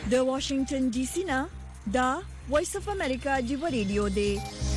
د واشنگټن ډي سي نه دا وایس اف امریکا دی ریډیو دی.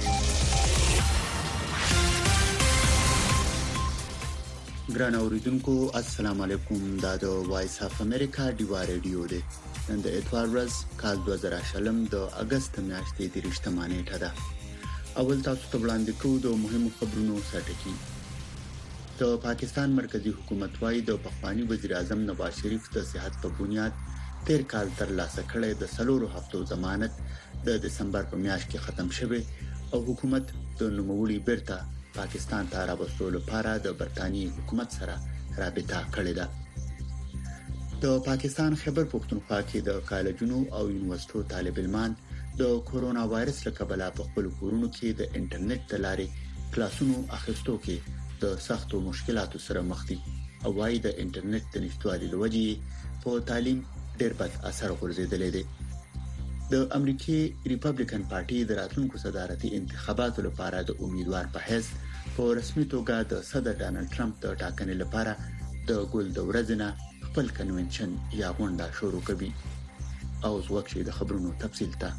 ګران اوریدونکو السلام علیکم. دا د وایس اف امریکا دی ریډیو دی. نن د اتوار ورځ کال 2020 د اگست میاشتې د رښتمه نیټه ده. اول تاسو ته وړاندې کوو د مهمو خبرونو سرټکی. د پاکستان مرکزی حکومت وايي د پخوانی وزیر اعظم نواز شریف د صحت په بنیاد تیر کال تر لاسه کړی د 4 هفتو ضمانت د دسمبر په میاشت کې ختم شوه او حکومت د نوموړي بیرته پاکستان ته راوستلو لپاره د برتانیې حکومت سره رابطه کړې ده. د پاکستان خیبر پختونخوا کې د کالجونو او یونیورسيټو طالب علمان د کورونا وایرس له کبله په خپل کورونو کې د انټرنیټ د لارې کلاسونو اخیستو کې د سختو مشکلاتو سره مخ دي او وايي د انټرنیټ د نشټوالي لوجې په تعلیم ډېر بد اثر غورځیدلی دی. د امریکای ریپبلیکن پارټي د راتلونکو صدارتي انتخاباتو لپاره د امیدوار په حیث په رسمي توګه د صدر ډانلډ ټرمپ د ټاکنې لپاره د ګل د ورځې نه خپل کنونشن یا غونډه شروع کوي. او ځوکشي د خبرونو تفصیل ته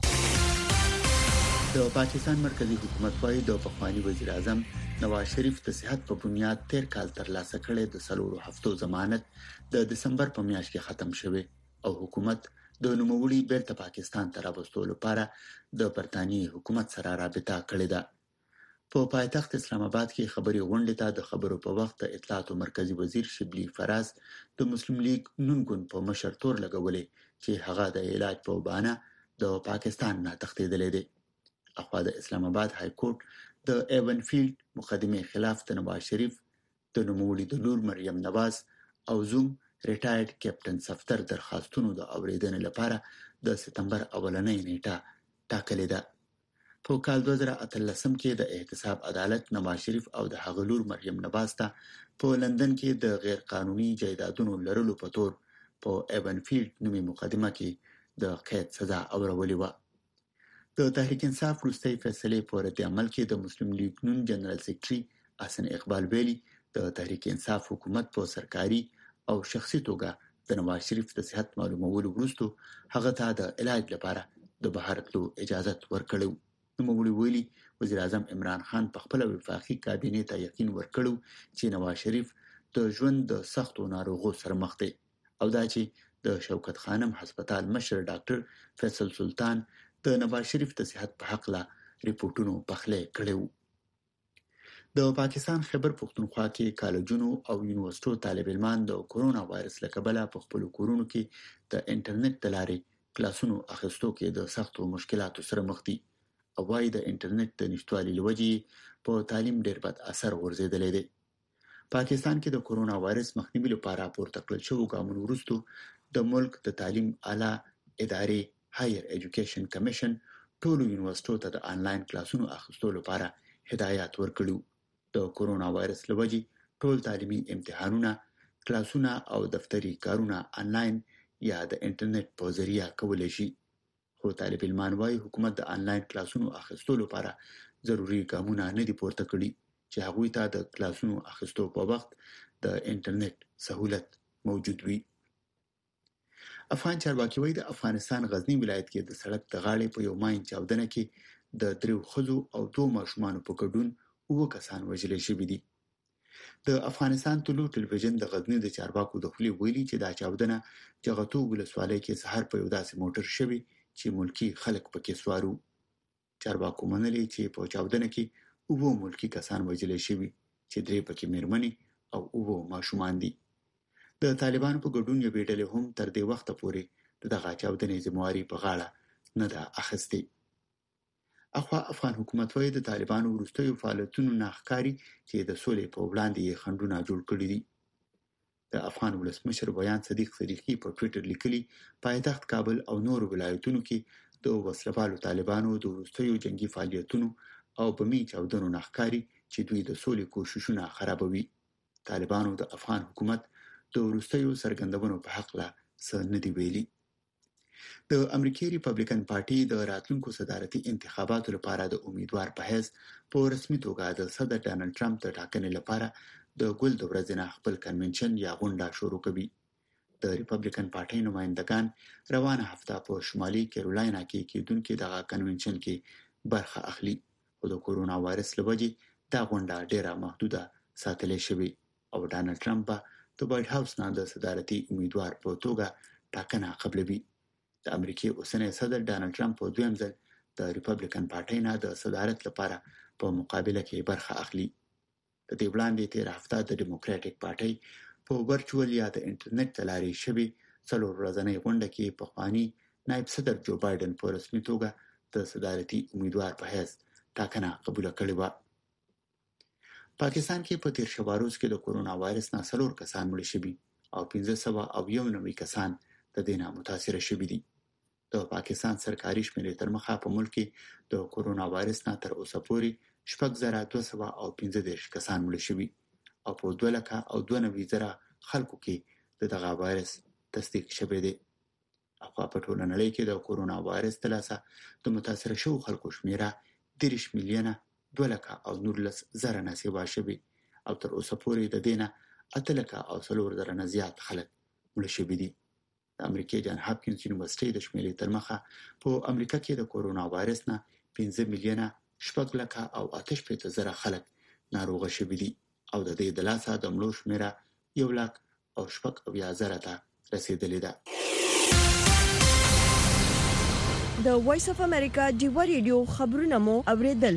د پاکستان مرکزی حکومت وايي د پخوانی وزیر اعظم نواز شریف د صحت په بنیاد تیر کال تر لاسه کړی د 4 هفتو ضمانت د دسمبر په میاشت کې ختم شوه او حکومت د نوموړي بیرته پاکستان ته راوستلو لپاره د برتانیې حکومت سره رابطه کړې ده. په پایتخت اسلام آباد کې خبري غونډه ته د خبرو په وخت د اطلاعات مرکزی وزیر شبلی فراز د مسلم لیگ نون ګوند په مشر تور لګولې چې هغه د علاج په بهانه د پاکستان نه تښتیدلی دی. اخوا د اسلام آباد های کورټ د ایون فیلډ مقدمه خلاف د نواز شریف د نوموړي د لور مریم نواز او زوم ریټایرډ کیپټن صفدر درخواستونو د اوریدنې لپاره د سپتمبر اولنۍ نیټه ټاکلې ده. په کال 2013 کې د احتساب عدالت نواز شریف او د هغه لور مریم نواز ته په لندن کې د غیر قانوني جایدادونو لرلو په تور په ایون فیلډ نومي مقدمه کې د قید سزا اورولې و. د تحریک انصاف وروستۍ فیصلې په رد عمل کې د مسلم لیگ نون جنرال سیکریټري حسن اقبال ویلي د تحریک انصاف حکومت په سرکاري او شخصي توګه د نواز شریف د صحت معلومولو وروسته هغه ته د علاج لپاره د بهر تلو اجازه ورکړو. نوموړي ویلي وزیر اعظم عمران خان په خپل وفاقي کابینې ته یقین ورکړو چې نواز شریف د ژوند د سختو ناروغیو سره مخ دی او دا چې د شوکت خانم هسپتال مشر ډاکټر فیصل سلطان د نواز شریف د صحت په حق لا ریپورتونو پخله کړو. د پاکستان خیبر پختونخوا کې کالجونو او یونیورسيټو طالب علمان د کورونا وایرس له کبله په خپل کورونو کې د انټرنیټ د لارې کلاسونو اخیستو کې د سختو مشکلاتو سره مخ دي او وايي د انټرنیټ د نشټوالي لوجې په تعلیم ډېر بد اثر غورځیدلی دی. پاکستان کې د کورونا وایرس مخنیوي لپاره پورته کړل شوی ګامونو وروسته د ملک د تعلیم اعلی ادارې هایر ایجوکیشن کمیشن ټولو یونیورسيټو ته د انلاین کلاسونو اخیستلو لپاره هدایت ورکړو. د کورونا وایرس لوجې ټول تعلیمي امتحانونه، کلاسونه او دفتري کارونه انلاین یا د انټرنیټ په ذریعہ کولای شي. خو طالب علمان وايي حکومت د انلاین کلاسونو اخیستلو لپاره ضروري ګامونه نه دي پورته کړي چې هغوی ته د کلاسونو اخیستلو په وخت د انټرنیټ سہولت موجود وي. افغان چارواکي وايي د افغانستان غزنی ولایت کې د سړک د غاړې په یو ماین چاودنه کې د 3 ښځو او 2 ماشومان په ګډون 9 کسان وژل شوي دي. د افغانستان طلوع ټلویزیون د غزنی د چارواکو د خولې ویلي چې دا چاودنه جغتو ولسوالۍ کې سحر په یو داسې موټر شوی چې ملکی خلک پکې سوارو. چارواکو منلي چې په چاودنه کې 9 ملکی کسان وژل شوي چې 3 پکې میرمنې او 9 ماشومان دي. د طالبانو په ګډون یو ډلې هم تر دې وخت پورې دغه چاودنې ذمہواري په غاړه نه ده اخیستې. اخوا افغان حکومت وايي د طالبانو وروستیو فعالیتونو نه ښکاري چې د سولې په وړاندې یې خنډونه جوړ کړي دي. د افغان ولسمشر بیان صدیق صدیقی په ټوئیټر لیکلي پایتخت کابل او نور ولایتونو کې د وسلوالو طالبانو د وروستیو جنگي فعالیتونو او بمي چاودنو نه ښکاري چې دوی د سولې کوششونه خرابوي. طالبانو د افغان حکومت د وروستیو سرګندونو په حق لا څه نه دی ویلي. د امریکای ریپبلیکن پارټي د راتلونکو صدارتي انتخاباتو لپاره د امیدوار په حیث په رسمي توګه د صدر ډانلډ ټرمپ د ټاکنې لپاره د ګل د ورځې نه خپل کنونشن یا غونډه شروع کوي. د ریپبلیکن پارټۍ نمائندگان روانه هفته په شمالي کیرولاینا کې کېدونکو دغه کنونشن کې برخه اخلي او د کورونا وایرس لوجې دا غونډه ډیره محدوده ساتل شوې او ډانلډ ټرمپ د وایټ هاوس نه د صدارتي امیدوار په توګه ټاکنه قبلوي. د امریکای اوسنی صدر ډانلډ ټرمپ په دویم ځل د ریپبلیکن پارټۍ نه د صدارت لپاره په مقابله کې برخه اخلي. د دې وړاندې تیر هفته د ډیموکراټک پارټۍ په ورچوال یا د انټرنیټ تلاري شوی څلور ورځنۍ غونډه کې په خواني نائب صدر جو بایدن په رسمي توګه د صدارتي امیدوار په حیث ټاکنه قبول کړې و. پاکستان کې په تیر شوه روز کې د کورونا وایرس نه څلور کسان مړ شوي او 1591 کسان د دې نه متاثر شوي دي. د پاکستان سرکاري شمیرې تر مخه په ملک کې د کورونا وایرس نه تر اوسه پورې 6215 کسان مړ شوي او په 2,92,000 خلکو کې دغه وایرس تصدیق شوی دی. او په ټول نړۍ کې د کورونا وایرس تلاسه د متاثر شوو خلکو شمیره 30 میلیونه 2,19,000 نه سیوا شوی او تر اوسه پورې د دینه 8,04,000 نه زیات خلک مړ شوي دي. د امریکای جان هاپکینز یونیورسيټي د شمیرې تر مخه په امریکا کې د کورونا وایرس نه 15 میلیونه 6,08,000 خلک ناروغه شوي دي او د دې د لاسه د مړو شمیره 1,08,000 ته رسیدلې ده. د وایس اف امریکا ډیو ریډیو خبرونه مو اوریدل.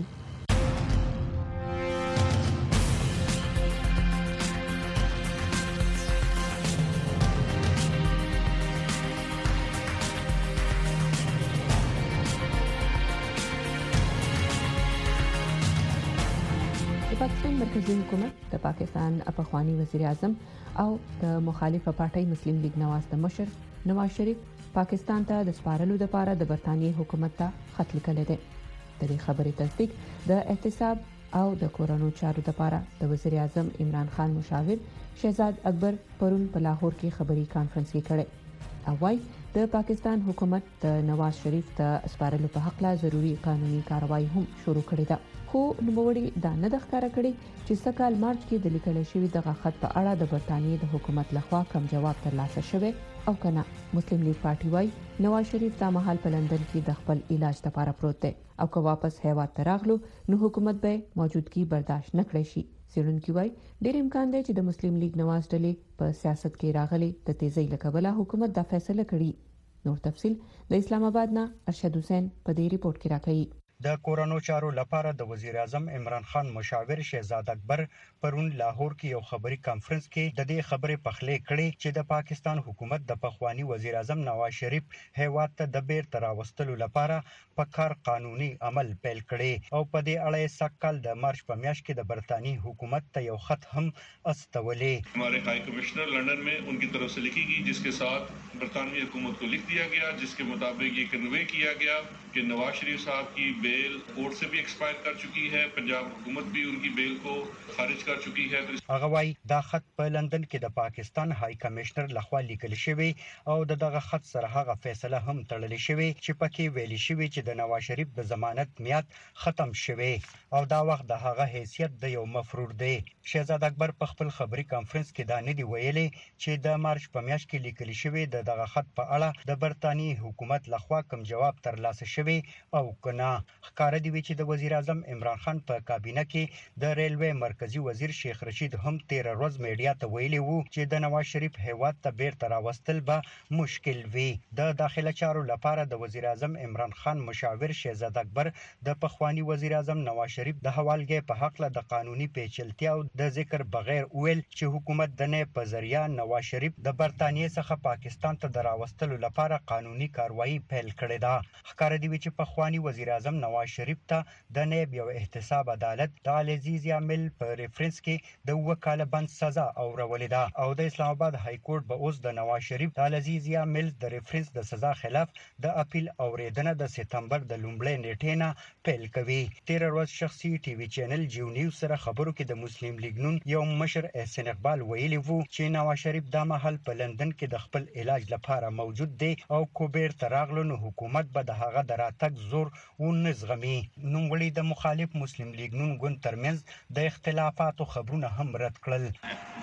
مرکزی حکومت د پاکستان پخوانی وزیر اعظم او د مخالفه پارټۍ مسلم لیگ نواز د مشر نواز شریف پاکستان ته د سپارلو لپاره د برتانیې حکومت ته خط لیکلی دی. د دې خبرې تصدیق د احتساب او د کورونو چارو لپاره د وزیر اعظم عمران خان مشاور شهزاد اکبر پرون په لاهور کې خبري کانفرنس کې کړی او وايي د پاکستان حکومت د نواز شریف ته سپارلو په حق لا ضروري قانوني کاروایی هم شروع کړې ده. خو نوموړي دا نه ښکاره کړي چې سکهال مارچ کې د لیکل شوی دغه خط په اړه د برتانیې د حکومت لخوا کوم جواب ترلاسه شوی او کنه. مسلم لیگ پارټي وايي نواز شریف دا مهال په لندن کې د خپل علاج لپاره پروت دی او که واپس هیواد ته راغلو نو حکومت به موجودګي برداشت نه کړی شي. څېړونکي وايي ډېر امکان دی چې د مسلم لیگ نواز ډلې په سیاست کې راغلي د تیزی له کبله حکومت دا فیصله کړي. نور تفصيل د اسلام آباد نه ارشد حسین په دې ریپورت کې راکړي. د کورونو چارو لپاره د وزیر اعظم عمران خان مشاور شهزاد اکبر پرون لاهور کې یو خبري کانفرنس کې د دې خبرې پخلې کړې چې د پاکستان حکومت د پخوانی وزیر اعظم نواز شریف هیواد ته د بیرته راوستلو لپاره په کار قانوني عمل پیل کړي او په دې اړه سکهال د مارچ په میاشت کې د برتانیې حکومت ته یو خط هم استولې. हमारे high commissioner London में उनकी तरफ से लिखी गई जिसके साथ बरतानवी हुकूमत को लिख दिया गया जिसके मुताबिक ये कन्वे किया गया कि नवाज शरीफ साहब की बेल कोर्ट से भी एक्सपायर कर चुकी है, पंजाब हुकूमत भी उनकी बेल को खारिज कर चुकी है. هغه وايي دا خط په لندن کې د پاکستان هاي کمشنر لخوا لیکل شوی او دغه خط سره هغه فیصله هم تړل شوی چې پکې ویل شوی چې د نواز شریف د ضمانت میعاد ختم شوی او دا وخت د هغه حیثیت د یو مفرور دی. شهزاد اکبر په خپل خبري کانفرنس کې دا نه دی ویلي چې د مارچ په میاشت کې لیکل شوی دغه خط په اړه د برتانیې حکومت لخوا کوم جواب ترلاسه شوی او کنه. ښکار دی چې د وزیر اعظم عمران خان په کابینه کې د ریلوی مرکزی وزیر شیخ رشید هم 13 ورځ میډیا ته ویلي وو چې د نواز شریف هیواد ته بیرته راوستل به مشکل وي. د داخله چارو لپاره د وزیر اعظم عمران خان مشاور شهزاد اکبر د پخوانی وزیر اعظم نواز شریف د حوالګي په حق له د قانوني پیچلتیا او د ذکر بغیر ویل چې حکومت د نه په ذریعہ نواز شریف د برتانیې څخه پاکستان ته دراوستلو لپاره قانوني کاروایی پیل کړې ده. ښکار دی چې پخوانی وزیر اعظم نواز شریف ته د نیب یو احتساب عدالت د العزیز یامل په ریفرنس کې د وکاله بند سزا اورولې ده او د اسلام آباد های کورټ به اوس د نواز شریف د العزیز یامل د ریفرنس د سزا خلاف د اپیل اوریدنه د سپتمبر د لومړۍ نیټې نه پیل کوي. 13 ورځ شخصي ټي وي چینل جیو نیوز سره خبرو کې د مسلم لیگ نون یو مشر احسان اقبال ویلي وو چې نواز شریف د محل په لندن کې د خپل علاج لپاره موجود دی او کوبیر تراغلو نو حکومت به د هغه دراتک زور ونزغمي. نوموړي د مخالف مسلم لیگ نون ګوند ترمنځ د اختلافاتو خبرونه هم رد کړل.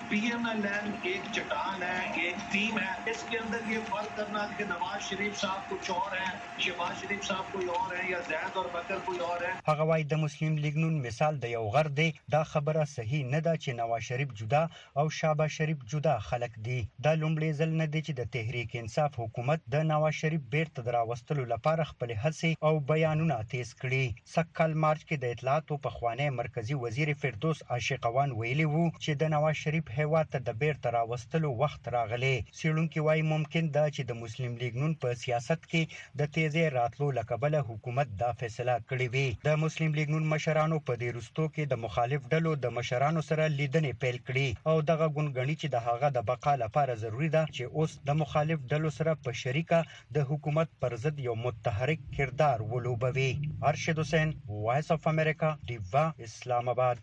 PMLN एक चट्टान है, एक थीम है। इसके अंदर ये फर्क करना कि नवाज शरीफ साहब कुछ और हैं, शहबाज शरीफ साहब कोई और हैं या ज़ैद और बकर कोई और हैं। هغه وايي د مسلم لیگ نون مثال د یو غر دی. دا خبره صحیح نه ده چې نواز شریف جدا او شهباز شریف جدا خلک دي. دا لومړی ځل نه دی چې د تحریک انصاف حکومت د نواز شریف بیرته دراوستلو لپاره خپل هڅې او بیانونه تیز کړي. سکهال مارچ کې د اطلاعاتو په خوانی مرکزی وزیر فردوس عاشقوان ویلي وو چې د نواز شریف هیواد ته د بیرته راوستلو وخت راغلی. سیړونکي وايي ممکن ده چې د مسلم لیگ نون په سیاست کې د تیزی راتلو لکبله حکومت دا فیصله کړې وي. د مسلم لیگ نون مشرانو په دې رستو کې د مخالف ډلو د مشرانو سره لیدنې پیل کړي او دغه ګونګڼي چې د هغه د بقا لپاره ضروری ده چې اوس د مخالف ډلو سره په شریکه د حکومت پر ضد یو متحرک کردار ولوبوي. ارشد حسین، وایس اف امریکا، دیوا، اسلام آباد.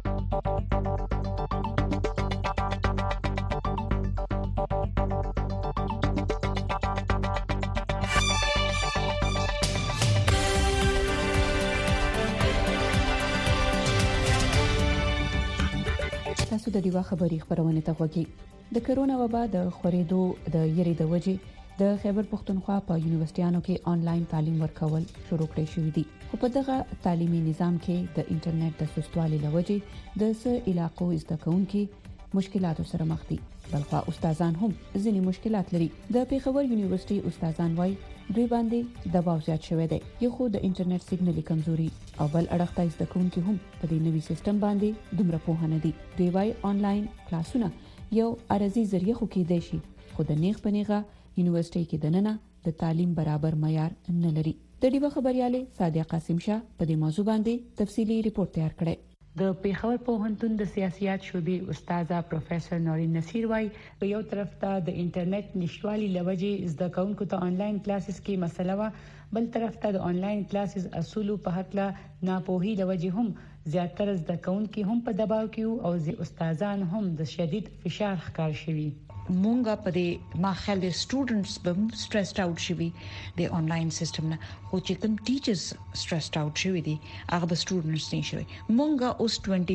تاسو د دیوا خبري خبرونه ته وګورئ. د کرونا وبا د خورېدو د یری د وجې د خیبر پختونخوا په یونیورسيټانو کې آنلاین تعلیم ورکول شروع کړی شوې دي. خو په دغه تعلیمي نظام کې د انټرنیټ د سستوالي لوجې د څه علاقو زده کوونکي مشکلاتو سره مخ دي. بلخوا استادان هم ځینې مشکلات لري. د پیښور یونیورسيټي استادان وايي دوی باندې دباو زیات شوی دی. یو خو د انټرنیټ سیګنالي کمزوري او بل اړخته زده کوونکي هم په دې نوي سیستم باندې دومره پوه نه دي. دوی وايي آنلاین کلاسونه یو ارزي ذریعہ خو کې دی شي خو د نیغ پنیغه یونیورسيټي کې دننه د تعلیم برابر معیار نه لري. د دیوا خبرياله صادق قاسم شاه په دې موضوع باندې تفصيلي ریپورت تیار کړی. د پیښور پوهنتون د سیاسيات شعبې استاد پروفیسور نورین نصیر وايي په یو طرف ته د انټرنیټ نشټوالي لوجې زده کوونکو ته آنلاین کلاسز کې مسله وا، بل طرف ته د آنلاین کلاسز اصول په حق لا ناپوهي لوجې هم زیاتره زده کوونکي هم په دباو کې او استادان هم د شدید فشار ښکار شوي. مونږه په دې ما خیال د سټوډنټس بم سټریسډ اوټ شوي د آنلاین سیستم نه، خو چې کوم ټیچرز سټریسډ اوټ شوي دي هغه د سټوډنټس نه شوي. مونږه اوس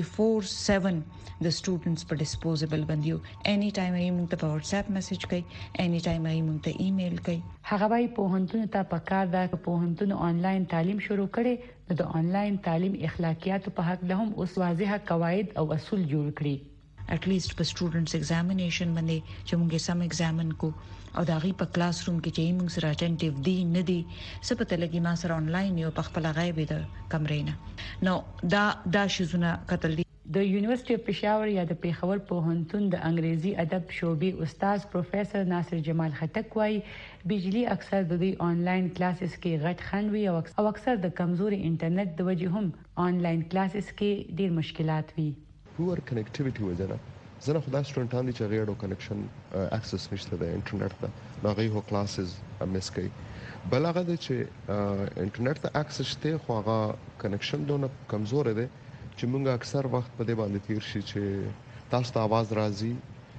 24/7 د سټوډنټس په ډیسپوزیبل باندې اني ټایم یې مونږ ته په واتس اپ میسج کوي، اني ټایم یې مونږ ته ایمیل کوي. هغه وايي پوهنتون ته پکار ده چې پوهنتون آنلاین تعلیم شروع کړي، د آنلاین تعلیم اخلاقیات په حق له هم اوس واضح قواعد او اصول جوړ کړي. at least په سټوډنټس ایگزامینیشن باندې چې موږ سم ایگزامن کو او دا غي په کلاس روم کې چې موږ سره اټینټیو دي نه دي سپته لګي ما سره آنلاین یو په خپل غیب د کمرې نه نو دا شزونه قتل دي. د یونیورسيټي پېښور یا د پیښور پوهنتون د انګریزي ادب شعبې استاد پروفیسور ناصر جمال خټک وايي بجلی اکثر د دې آنلاین کلاسز کې غټ خنوي او اکثر د کمزوري انټرنیټ د وجې هم آنلاین کلاسز کې ډېر مشکلات وي. پور کنیکټیویټي وجنه زنه خدای سټوډنټان دي چې غیړو کنیکشن اکسس نشته د انټرنیټ ته نو غي هو کلاسز مس کوي. بل هغه چې انټرنیټ ته اکسس ته خو هغه کنیکشن دونه کمزور دی چې موږ اکثر وخت په دې باندې تیر شي چې تاسو ته आवाज راځي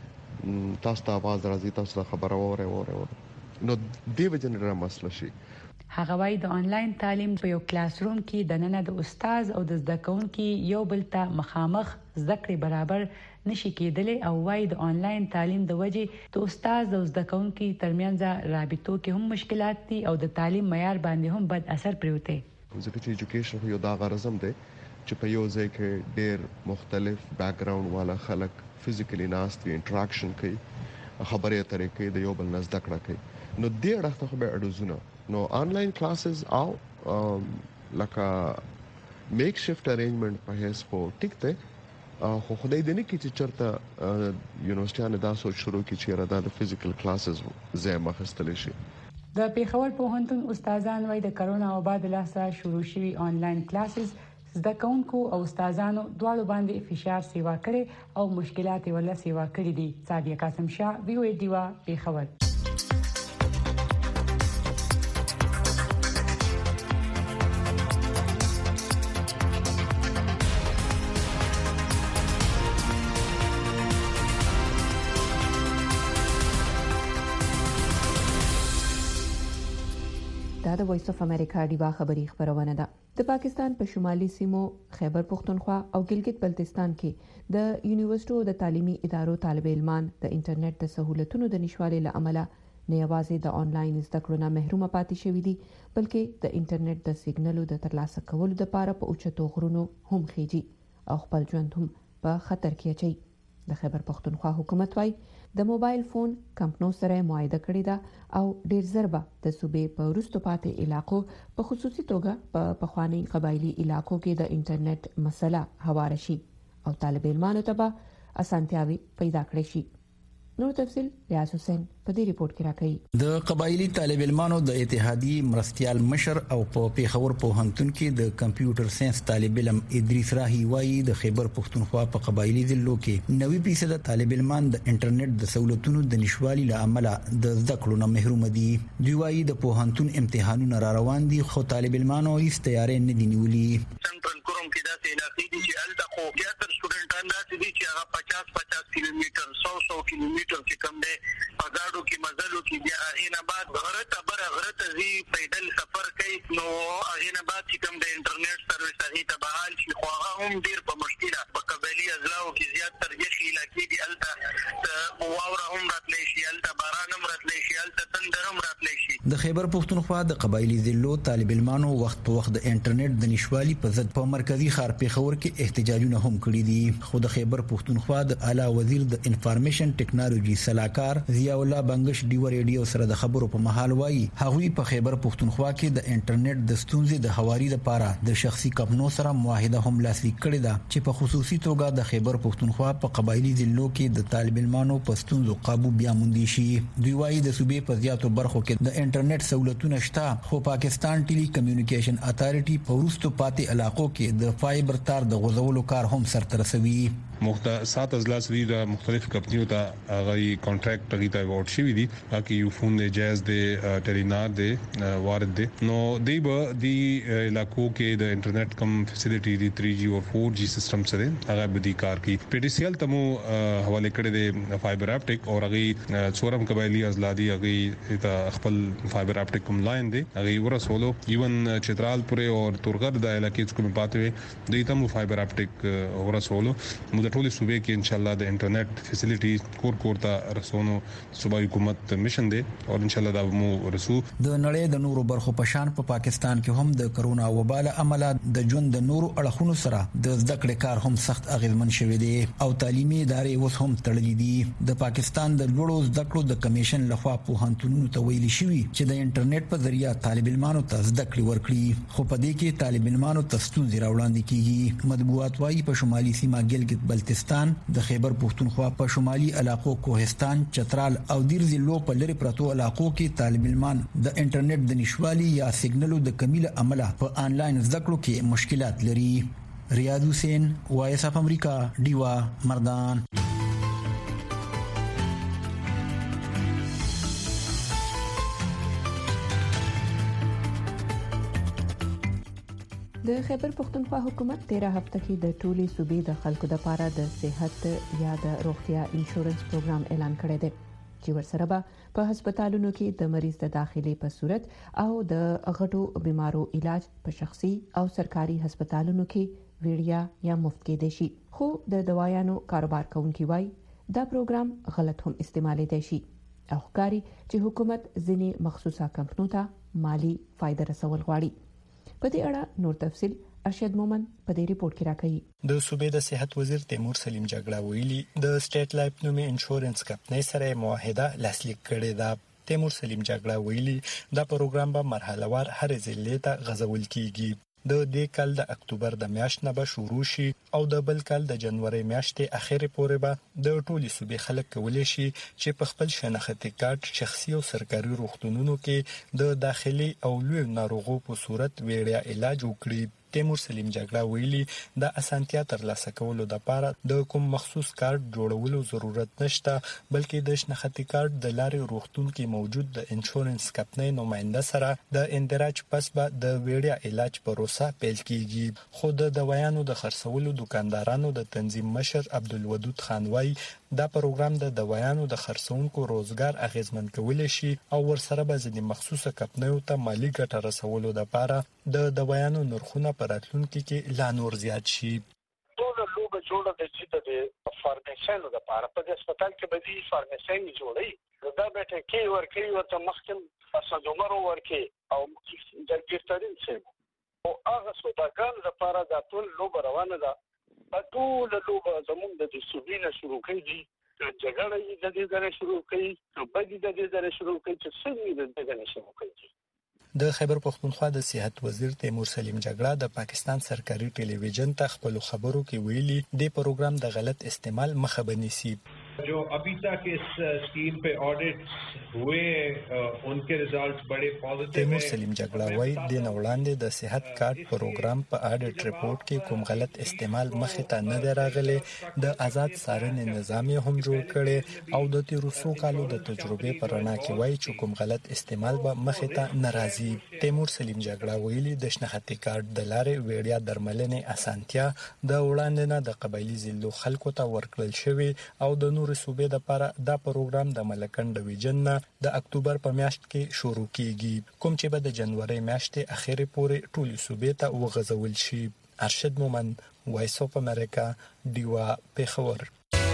تاسو خبره وره نو دې وجنه را مسله شي. هغه وايي د آنلاین تعلیم په یو کلاس روم کې د نن د استاد او د زده کوونکو یو بل ته مخامخ زده کړې برابر نشي کېدلی او وايي د آنلاین تعلیم د وجې د استاد او زده کوونکو ترمنځ رابطو کې هم مشکلات دي او د تعلیم معیار باندې هم بد اثر پروته. ځکه چې ایجوکیشن یو دا غرضم دی چې په یو ځای کې ډېر مختلف بیک گراوند والا خلک فزیکلی ناست وي، انټراکشن کوي، خبرې طریقې د یو بل نه زده کړه کوي. نو دې اړخته خو به اډوزونه نو آنلاین کلاسز او لکه میک شفت ارینجمنٹ په هیڅ خو ټیک ته خو خدای دې نه کی چې چرته یونیورسيټیانه دا سوچ شروع کی چې را د فزیکل کلاسز زې مخستل شي. د پیښور پوهنتون استادان وايي د کرونا وبا د لاسه شروع شوی آنلاین کلاسز زده کوونکو او استادانو دواړو باندې فشار سیوا کړي او مشکلات ولا سیوا کړي دي. صادق قاسم شاه وی او دیوا پیښور. دا د وایس اف امریکا ډیوا خبری خبرونه ده. د پاکستان په شمالي سیمو خیبر پختونخوا او ګلګت بلتستان کې د یونیورسيټو د تعلیمي ادارو طالب علمان د انټرنیټ د سہولتونو د نشوالي لامل نه یوازې د انلاین زده کړو نه محروم پاتې شوي دي بلکې د انټرنیټ د سیګنالو د ترلاسه کولو لپاره په اوچتو غرونو هم خېږي او خپل ژوند هم په خطر کې اچي. د خیبر پختونخوا حکومت وايي د موبایل فون کمپنو سره معاهده کړې ده او ډیر ضربه د صوبې په وروستو پاتې علاقو په خصوصي توګه په پخوانی قبایلی علاقو کې د انټرنیټ مسله هواره شي او طالب علمانو ته به اسانتیاوي پیدا کړي شي. نور تفصیل ریاض حسین په دې ریپورت کې راکړي. د قبایلی طالب علمانو د اتحادیې مرستيال مشر او په پیښور پوهنتون کې د کمپیوټر ساينس طالب علم ادریس راهی وایي د خیبر پختونخوا په قبایلی ضلعو کې 90% طالب علمان د انټرنیټ د سہولتونو د نشوالي لامل د زده کړو نه محروم دي. دوی وایي د پوهنتون امتحانونه را روان دي خو طالب علمانو هیڅ تیارې نه دي نیولې. سنټرل کوم کې داسې علاقې دي چې الته خو زیاتره سټوډنټان داسې دي چې هغه 50 کیلومتر 100 کیلومتر چې کوم دی پزاړو کې مزلو کې بیا هغه نه بعد غرته زی پیدل سفر کوي نو هغه نه بعد چې کوم د انټرنیټ سرویس هغه ته بحال شي خو هغه هم ډیر په مشکله په قبایلی اضلاع کې زیاتره یخي علاقې دي الته واوره هم راتلی شي الته باران هم راتلی شي الته تندر هم راتلی شي. د خیبر پختونخوا د قبایلی ضلعو طالب علمانو وخت په وخت د انټرنیټ د نشوالي په ضد په مرکزی ښار پیښور کې احتجاجونه هم کړي دي خو د خیبر پختونخوا د اعلی وزیر د انفارمیشن ټیکنالوژي صلاحکار ضیاء الله بنگش ډیو ریډیو سره د خبرو په محل وایي هغوی په خیبر پختونخوا کې د انټرنیټ د ستونزې د هواري لپاره د شخصي کمپنو سره معاهده هم لاسلیک کړې ده چې په خصوصي توګه د خیبر پختونخوا په قبایلی ضلعو کې د طالب علمانو په ستونزو قابو بیا موندي شي. دوی وایي د صوبې په زیاتو برخو کې د انټرنیټ سہولتونه شته خو پاکستان ټیلی کمیونیکیشن اتارټي په وروستو پاتې علاقو کې د فایبر تار د غځولو کار هم سرته رسوي. 7 اجلاس لري د مختلف کمپنیو ته غي کانټراکټ غي ته ورټ شوی دي چې یو فون دی جاز دی ټیلینار دی وارد دی نو دی به دی علاقو کې د انټرنیټ کم فیسیلیټي دی 3G او 4G سیستم سره هغه به دی کار کوي. PDCL تمو حواله کړی دی فایبر اپټیک او غي څورم قبایلی ازلادي غي ته خپل فایبر اپټیک کوم لاین دی غي ورسولو ایون چترال پورې او تورغر د علاقې کوم پاتې دی تمو فایبر اپټیک ورسولو د ټولې صوبې کې ان شاء الله د انټرنیټ فیسیلیټي کور ته رسونو صوبایي حکومت مشن دی او ان شاء الله دا مو رسو. د نړۍ د نورو برخو په شان په پاکستان کې هم د کرونا وبال عمله د ژوند د نورو اړخونو سره د زده کړې کار هم سخت اغیزمن شوی دی او تعلیمي ادارې اوس هم تړلې دي. د پاکستان د لوړو زده کړو د کمیشن لخوا پوهنتونونو ته ویلي شوی چې د انټرنیټ په ذریعہ طالب علمانو ته زده کړې ورکړي خو په دې کې طالب علمانو ته ستونزې راوړاندې کیږي. مطبوعات وايي په شمالي سیمه ګلګت بلتستان د خیبر پختونخوا په شمالي علاقو کوهستان چترال او دیر ضلعو په لری پرتو علاقو کې طالب علمان د انټرنیټ د نشوالي یا سیګنالو د کمی له امله په انلاین زده کړو کې مشکلات لري. ریاض حسین وایس اف امریکا ډیوا مردان. د خیبر پختونخوا حکومت 13 هفته کې د ټولي صوبې د خلکو لپاره د صحت یا د روغتیا انشورنس پروګرام اعلان کړی دی چې ورسره به په هسپتالونو کې د مریض د داخلي په صورت او د غټو بیمارو علاج په شخصي او سرکاري هسپتالونو کې ویډیا یا مفت کې دي شي خو د دوايانو کاروبار کوونکي وایي دا پروګرام غلط هم استعمالي دي شي او ښکاري چې حکومت ځینې مخصوصه کمپنیو ته مالی فائدہ رسول غواړي. په دې اړه نور تفصيل ارشد مومن په دې ریپورت کې راکړي. د صوبې د صحت وزیر تیمور سلیم جګړه ویلي د سټیټ لایف نومي انشورنس کمپنۍ سره معاهده لاسلیک کړې ده. تیمور سلیم جګړه ویلي دا پروګرام به مرحله وار هر ضلع ته غځول کیږي. د دې کال د اکتوبر د میاشتې نه به شروع شي او د بل کال د جنوري میاشتې اخیری پورې به د ټولي صوبې خلک کولای شي چې په خپل شناختی کارت شخصي او سرکاري روغتونونو کې د داخلي او لوی ناروغو په صورت ویډیا علاج وکړي. تیمور سلیم جګړه ویلي د اسانتیا ترلاسه کولو لپاره د کوم مخصوص کارت جوړولو ضرورت نشته، بلکې د شناختی کارت د لارې روغتون کې موجود د انشورنس کمپنۍ نماینده سره د اندراج پس به د وړیا علاج پروسه پیل کیږي. خو د دوايانو د خرڅولو دکاندارانو د تنظیم مشر عبدالودود خان وايي دا پروګرام د دوايانو د خرڅونکو روزګار اغیزمن کولای شي او ورسره به ځینې مخصوصه کمپنیو ته مالی ګټه رسولو لپاره د دوايانو نرخونه په راتلونکي کې لا نور زیات شي. ټول لوګه جوړه د چې د فارمیسینو لپاره په هسپتال کې به دي فارمیسین جوړي دا به ټکی ورکي ورته مخکم فسادومر ورکي او د ګفترین څه او هغه سوداګان لپاره د ټول لوګه روانه ده. ټول لوګه زموږ د سوبینه شروع کړي جګړه یې د دې ځای شروع کړي نو بدی د دې ځای شروع کړي چې څنګه د دې ځای شروع کړي. د خیبر پختونخوا د صحت وزیر تیمور سلیم جګړه د پاکستان سرکاري ټلویزیون ته خپل خبرو کې ویلي د پروګرام د غلط استعمال مخه بنيسي. जो अभी तक इस स्कीम पे ऑडिट्स हुए उनके रिजल्ट्स बड़े पॉजिटिव हैं. تیمور سلیم جګړه وايي د نوړاندې د صحت کارت پروګرام په اډیټ ریپورت کې کوم غلط استعمال مخه ته نه دراغلي. د آزاد څارنې نظام هم جوړ کړي او د تیروسو کالو د تجربې پر رڼا کې وايي چې کوم غلط استعمال به مخه ته ناراضي. تیمور سلیم جګړه ویلي د شناختی کارت د لارې وړیا درملنې اسانتیا د وړاندې نه د قبایلی ضلعو خلکو ته ورکړل شوی او د نور صوبې لپاره دا پروګرام د ملکن ډیویژن نه د اکتوبر په میاشت کې شروع کیږي، کوم چې به د جنوري میاشتې اخیری پورې ټولې صوبې ته وغځول شي. ارشد مومند، وایس اف امریکا، دیوا، پیښور.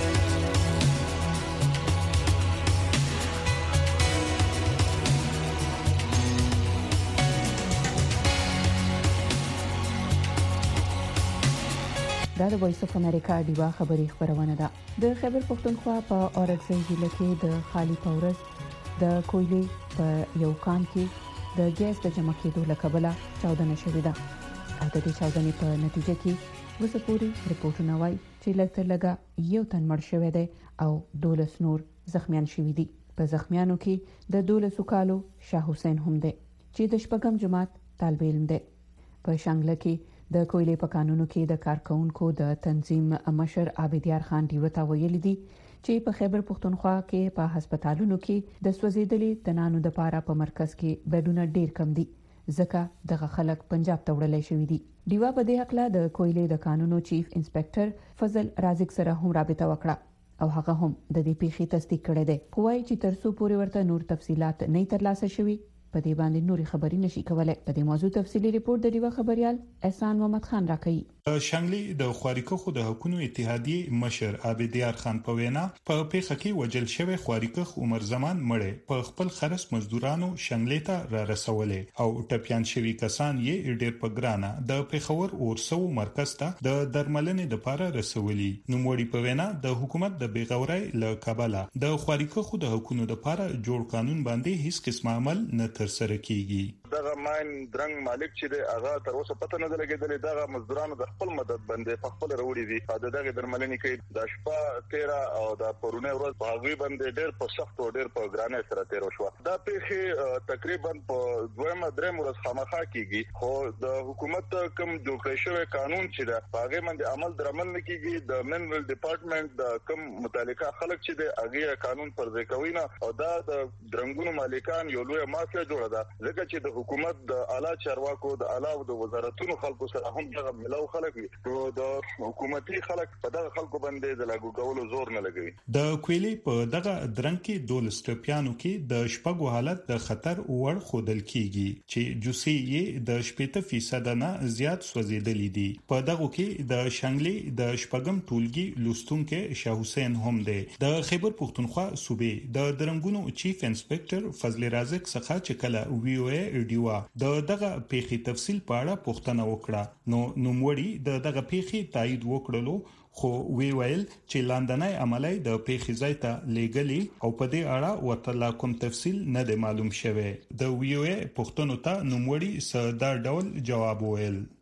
دا د وایس اف امریکا دیوا خبری خبرونه ده. د خیبر پختونخوا په اورکزۍ ضلع کې د خالی پورز د کویلې په یو کان کې د ګیس د جمع کېدو لکبله چاودنه شوې ده او د دې چاودنې په نتیجه کې وسپوري رپورټونه وايي چې لږ تر لږه یو تن مړ شوی دی او 12 نور زخمیان شوي دي. په زخمیانو کې د 12 کالو شاه حسین هم دی چې د شپږم جماعت طالب علم دی. په شانګله کې د کویلې په قانونو کې د کارکونکو د تنظیم مشر عابدیار خان دیوتا ویلي دي چې په خیبر پختونخوا کې په هسپتالونو کې د سوځیدلې تنانو د پاره په مرکز کې بیډونه ډیر کم دي ځکه دغه خلک پنجاب ته وړلای شوی دي. دیوا په دې حق لا د کویلې د قانونو چیف انسپکټر فضل رازق سره هم رابطه وکړه او هغه هم د دې پیښې تصدیق کړی دی. کوی چې ترڅو پورې ورته نور تفصيلات نه ترلاسه شوي په دې باندې نوري خبري نشي کولای. په دې موضوع تفصيلي ریپورت د دیوا خبريال احسان محمد خان راکړي. شانګلي د خواریکخو د حکومت اتحادیه مشر عابدیار خان په وینا په پیښه کې وجل شوی خواریکخ عمر زمان مړ په خپل خرس مزدورانو شانګلي ته را رسولې او ټپيان شوی کسان یې ډېر په ګرانه د پیښور اورسو مرکز ته د درملنې لپاره رسولي. نو موړي په وینا د حکومت د بیغورۍ له کابله د خواریکخو د حکومت لپاره جوړ قانون باندې هیڅ قسم عمل نه تر سره کیږي. دغه ماین درنګ مالک چې هغه تر اوسه پته نه لګیدل دغه مزدورانو د خپل مدد باندې په خپل وروړي دي دغه درملنې کې د شپه 13 او د پرونه ورځ په هغه باندې ډېر په سخت او ډېر په ګرانه سره تیر شو. دا پیښه تقریبا په دویمه درېم ورځ خامخا کیږي خو د حکومت کوم جوړ کړی شوی قانون چې دا هغه باندې عمل درمل نه کیږي. د منرل ډپارټمنټ د کوم متعلقه خلک چې د هغه قانون پر ځای کوي نه او دا د درنګونو مالکان یو لوی مافیا جوړه ده ځکه چې د حکومت د اعلی چارواکو د اعلی او د وزارتونو خلکو سره هم دغه ملو خلک وي او د حکومتي خلک په دغه خلکو باندې د لاګو کولو زور نه لګوي. د کویلې په دغه درنګ کې 12 ټپيانو کې د شپږو حالت د خطر وړ خودل کیږي چې جوسي یې د 80% نه زیات سوځیدلې دي. په دغه کې د شانګلي د شپږم ټولګي لوستونکو شاه حسین هم دی. د خیبر پختونخوا صوبې د درنګونو چیف انسپکټر فضل رازق څخه چې کله وی او ای ډیوا دغه پیښې تفصیل په اړه پوښتنه وکړه نو نوموړي دغه پیښې تایید وکړلو خو وی ویل چې لاندنۍ عملي د پیښې ځای ته لېګلي او په دې اړه ورته لا کوم تفصیل نه دی معلوم شوی. د وی او ای پوښتنو ته نوموړي صدا ډول جواب ویل.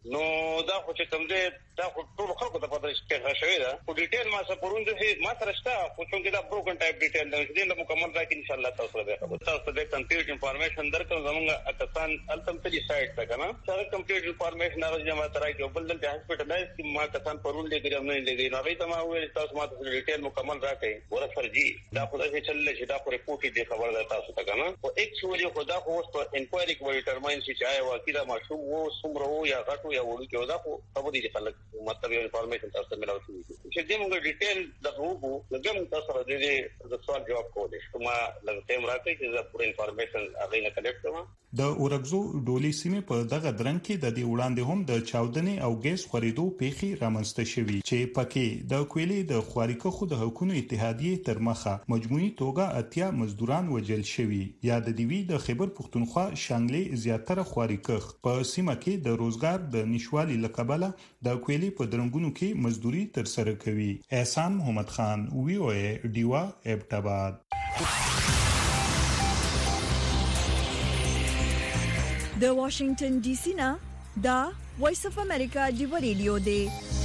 نو دا خو چې کوم دې دا خو ټول خلکو ته پاتې ښه شوی دا په ډیټیل ما سره پرون دې ما سره شته خو څنګه دا بروکن ټایپ ډیټیل دا دې مکمل راځي ان شاء الله تاسو ته کمپلیټ انفارمیشن درکوم زمونږ اکسان التم تلی سایت ته کنه سره کمپلیټ انفارمیشن راځي ما ترای کې بل د هاسپټلایز کې ما کسان پرون لګرم نه لګي نو راځي ما وې تاسو ما ته ډیټیل مکمل راکې ورته فرجي دا خو دې چلل شي دا پر ریپورت دې خبر ده تاسو ته کنه او ایک سوجي خدا خو اوس په انکوایری کې ډیټرماین شي چې آیا واقعي دا ماشوم وو څومره یا غټو یا وړو کې دا خو خبرې دي خلک مطلب یو انفارمیشن تاسو ته ملاوي چې دې موږ ډیټیل د وګو لږم تاسو سره دې د سوال جواب کولی شو ما لږ ټیم راکړئ چې زه پوره انفارمیشن هغه نه کلیکټ کوم د اورګزو ډولي سیمه په دغه درنګ کې د دې وړاندې هم د چاودنې او ګیس خریدو پیخي رامنځته شوې چې پکې د کویلې د خواریکه خود حقوقو اتحادیه تر مخه مجموعي توګه اتیا مزدوران وجل شوي یا د دیوی د خیبر پختونخوا شانګلې زیاتره خواریکه په سیمه کې د روزګار د نشوالي لقبله د کویلې په درنګونو کې مزدوري تر سره کوي. احسان محمد خان وی او ډیوا ابټاباد. د واشنگټن ډي سي نه دا وایس اف امریکا ډیو ریډیو دی.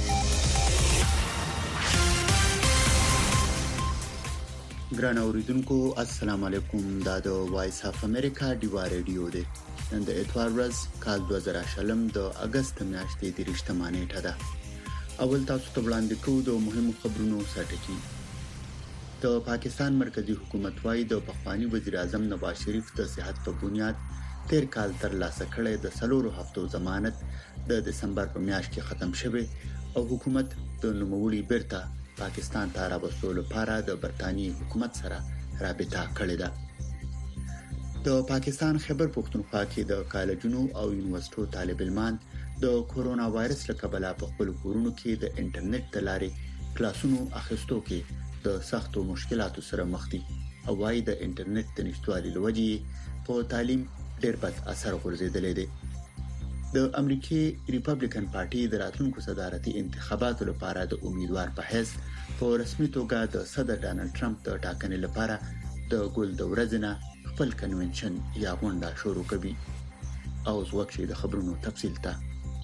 ګران اوریدونکو السلام علیکم. دا د وایس اف امریکا ډیو ریډیو دی. نن د اتوار ورځ کال 2020 د اگست میاشتې د رښتمه نیټه ده. اول تاسو ته وړاندې کوو د مهمو خبرونو سرټکی. د پاکستان مرکزی حکومت وايي د پخوانی وزیر اعظم نواز شریف د صحت په بنیاد تیر کال تر لاسه کړی د 4 هفتو ضمانت د دسمبر په میاشت کې ختم شوه او حکومت د نوموړي بیرته پاکستان ته راوستلو لپاره د برتانیي حکومت سره رابطه کړې ده. د پاکستان خیبر پختونخوا کې د کالجونو او یونیورسيټو طالب علمان د کورونا وایرس له کبله په خپل کورونو کې د انټرنیټ د لارې کلاسونو اخیستو کې د سختو مشکلاتو سره مخ دي او وايي د انټرنیټ د نشټوالي لوجې په تعلیم ډېر بد اثر غورځیدلی دی. د امریکای ریپبلیکن پارټي د راتلونکو صدارتي انتخاباتو لپاره د امیدوار په حیث په رسمي توګه د صدر ډانلډ ټرمپ د ټاکنې لپاره د ګل د ورځې نه خپل کنونشن یا غونډه شروع کوي. او وکړي د خبرونو تفصیل ته.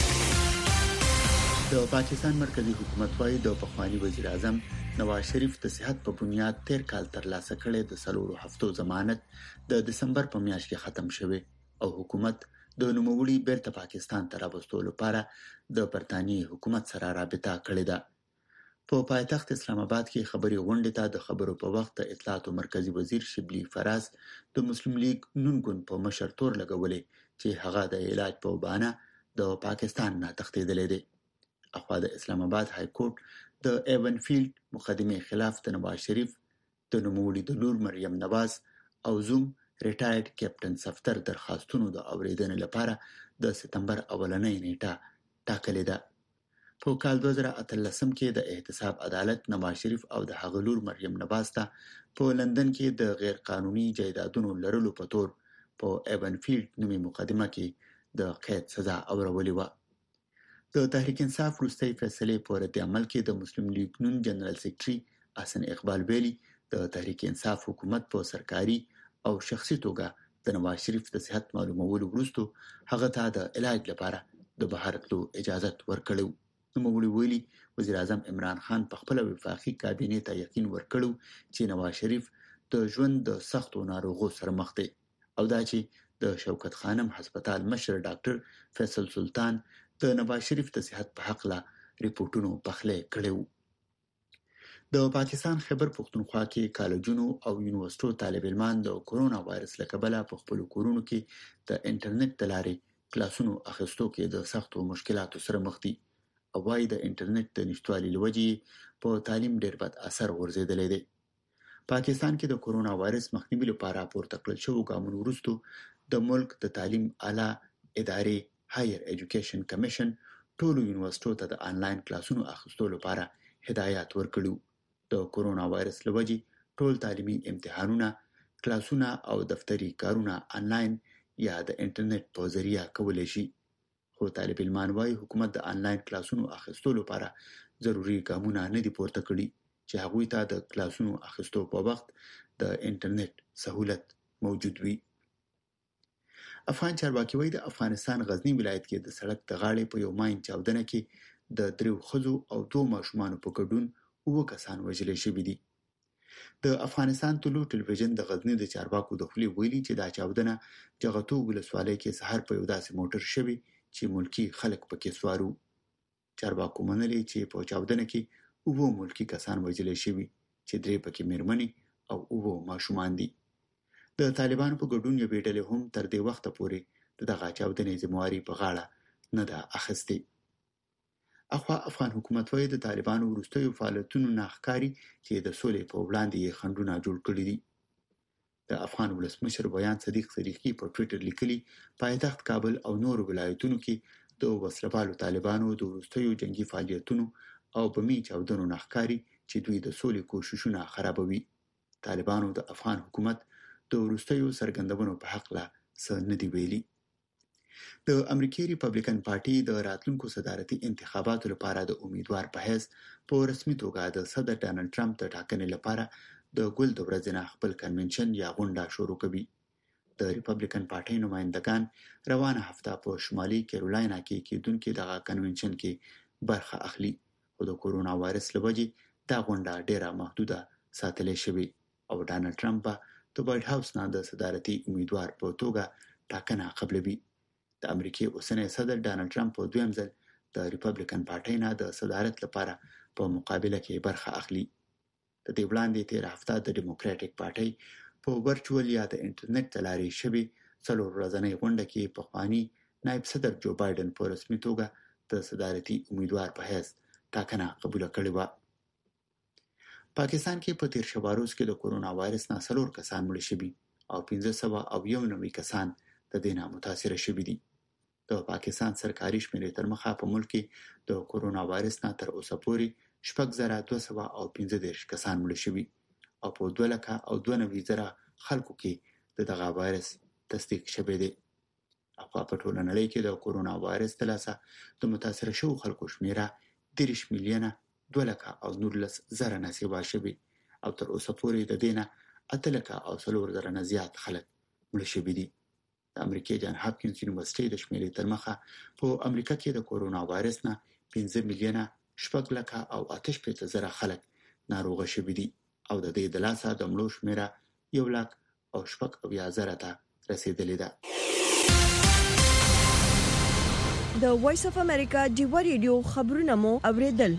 د پاکستان مرکزی حکومت وايي د پخوانی وزیر اعظم نواز شریف د صحت په بنیاد تیر کال تر لاسه کړی د 4 هفتو ضمانت د دسمبر په میاشت کې ختم شوه او حکومت د نوموړي بیرته پاکستان ته راوستلو لپاره د برتانیي حکومت سره رابطه کړې ده. په پایتخت اسلام آباد کې خبري غونډه ته د خبرو په وخت د اطلاعات مرکزی وزیر شبلی فراز د مسلم لیگ نون ګوند په مشر تور لګولې چې هغه د علاج په بهانه د پاکستان نه تښتیدلې ده. اخوا د اسلام آباد های کورټ د ایون فیلډ مقدمه خلاف د نواز شریف د نوموړي د لور مریم نواز او زوم ریټایرډ کیپټن صفدر درخواستونو د اوریدنې لپاره د سپتمبر اولنۍ نیټه ټاکلې ده. په کال 2013 کې د احتساب عدالت نواز شریف او د هغه لور مریم نواز ته په لندن کې د غیر قانوني جایدادونو لرلو په تور په ایون فیلډ نومي مقدمه کې د قید سزا اورولې و. د تحریک انصاف وروستۍ فیصلې په رد عمل کې د مسلم لیگ نون جنرال سیکریټري حسن اقبال ویلي د تحریک انصاف حکومت په سرکاري او شخصي توګه د نواز شریف د صحت معلومولو وروسته هغه ته د علاج لپاره د بهر تلو اجازه ورکړو. نوموړي ویلي وزیر اعظم عمران خان په خپل وفاقي کابینې ته یقین ورکړو چې نواز شریف د ژوند د سختو ناروغو سره مخ دی او دا چې د شوکت خانم هسپتال مشر ډاکټر فیصل سلطان د نواز شریف د صحت په حق لا ریپورتونو پخله کړو. د پاکستان خیبر پختونخوا کې کالجونو او یونیورسيټو طالب علمان د کورونا وایرس له کبله په خپل کورونو کې د انټرنیټ د لارې کلاسونو اخیستو کې د سختو مشکلاتو سره مخ دي او وايي د انټرنیټ د نشټوالي لوجې په تعلیم ډېر بد اثر غورځیدلی دی. پاکستان کې د کورونا وایرس مخنیوي لپاره پورته کړل شوی ګامونو وروسته د ملک د تعلیم اعلی ادارې هایر ایجوکیشن کمیشن ټولو یونیورسيټو ته د انلاین کلاسونو اخیستلو لپاره هدایت ورکړو. د کورونا وایرس لوجې ټول تعلیمي امتحانونه، کلاسونه او دفتري کارونه انلاین یا د انټرنیټ په ذریعہ کولای شي. خو طالب علمان وايي حکومت د انلاین کلاسونو اخیستلو لپاره ضروري ګامونه نه دي پورته کړي چې هغوی ته د کلاسونو اخیستو په وخت د انټرنیټ سہولت موجود وي. افغان چارواکي وایي د افغانستان غزنی ولایت کې د سړک د غاړې په یو ماین چاودنه کې د 3 ښځو او 2 ماشومان په ګډون 9 کسان وژل شوي دي. د افغانستان طلوع ټلویزیون د غزنی د چارواکو د خولي ویلي چې دا چاودنه جغتو ولسوالۍ کې سحر په یو داسې موټر شوی چې ملکی خلک پکې سوارو. چارواکو منلي چې په چاودنه کې 9 ملکی کسان وژل شوي چې 3 پکې مېرمنې او 9 ماشومان دي. د طالبانو په ګډون یو ډلې هم تر دې وخت پورې دغه چاودنې ذمہواری په غاړه نه ده اخیستې. اخوا افغان حکومت وايي د طالبانو وروستیو فعالیتونو ناخکاری چې د سولې په وړاندې یې خنډونه جوړ کړي دي. د افغان ولسمشر بیان صدیق صدیقی په ټوئیټر لیکلي پایتخت کابل او نور ولایتونو کې د وسلوالو طالبانو د وروستیو جنگي فعالیتونو او بمي چاودنو ناخکاری چې دوی د سولې کوششونه خرابوي. طالبانو د افغان حکومت د وروستیو سرګندونو په حق لا څه نه دی ویلي. د امریکای ریپبلیکن پارټي د راتلونکو صدارتي انتخاباتو لپاره د امیدوار په حیث په رسمي توګه د صدر ډانلډ ټرمپ د ټاکنې لپاره د ګل د ورځې نه خپل کنونشن یا غونډه شروع کوي. د ریپبلیکن پارټي نمائندگان روانه هفته په شمالي کیرولاینا کې کېدونکو دغه کنونشن کې برخه اخلي او د کورونا وایرس لوجې دا غونډه ډیره محدوده ساتلې شوې او ډانلډ ټرمپ د وایټ هاوس نه د صدارتي امیدوار په توګه ټاکنه قبلوي. د امریکای اوسنی صدر ډانلډ ټرمپ په دویم ځل د ریپبلیکن پارټي نه د صدارت لپاره په مقابله کې برخه اخلي. د دې وړاندې 13 هفته د ډیموکراټک پارټي په ورچوال یا د انټرنیټ تلاري شوی څلور ورځنۍ غونډه کې په خواني نائب صدر جو بایدن په رسمي توګه د صدارتي امیدوار په حیث ټاکنه قبول کړې و. پاکستان کې په تیر شوه روز کې د کورونا وایرس نه 4 کسان مړ شوي او 591 کسان د دې نه متاثر شوي دي. د پاکستان سرکاري شمیرې تر مخه په ملک کې د کورونا وایرس نه تر اوسه پورې 6215 کسان مړ شوي او په 2,92,000 خلکو کې دغه وایرس تصدیق شوی دی. په ټوله نړۍ کې د کورونا وایرس د لاسه د متاثر شوو خلکو شمیره 3 میلیونه 2,19,000 نه سیوا شوي او تر اوسه پورې د دې نه 8,04,000 نه زیات خلک مړه شوي دي. د امریکای جان هاپکینز یونیورسيټي د شمیرې تر مخه په امریکا کې د کورونا وایرس نه 15 میلیونه 4,58,000 خلک ناروغه شوي دي او د دې د لاسه د مړو شمیره 1,70,000 ته رسیدلې ده. د وایس اف امریکا ډیو ریډیو خبرونه مو اوریدل.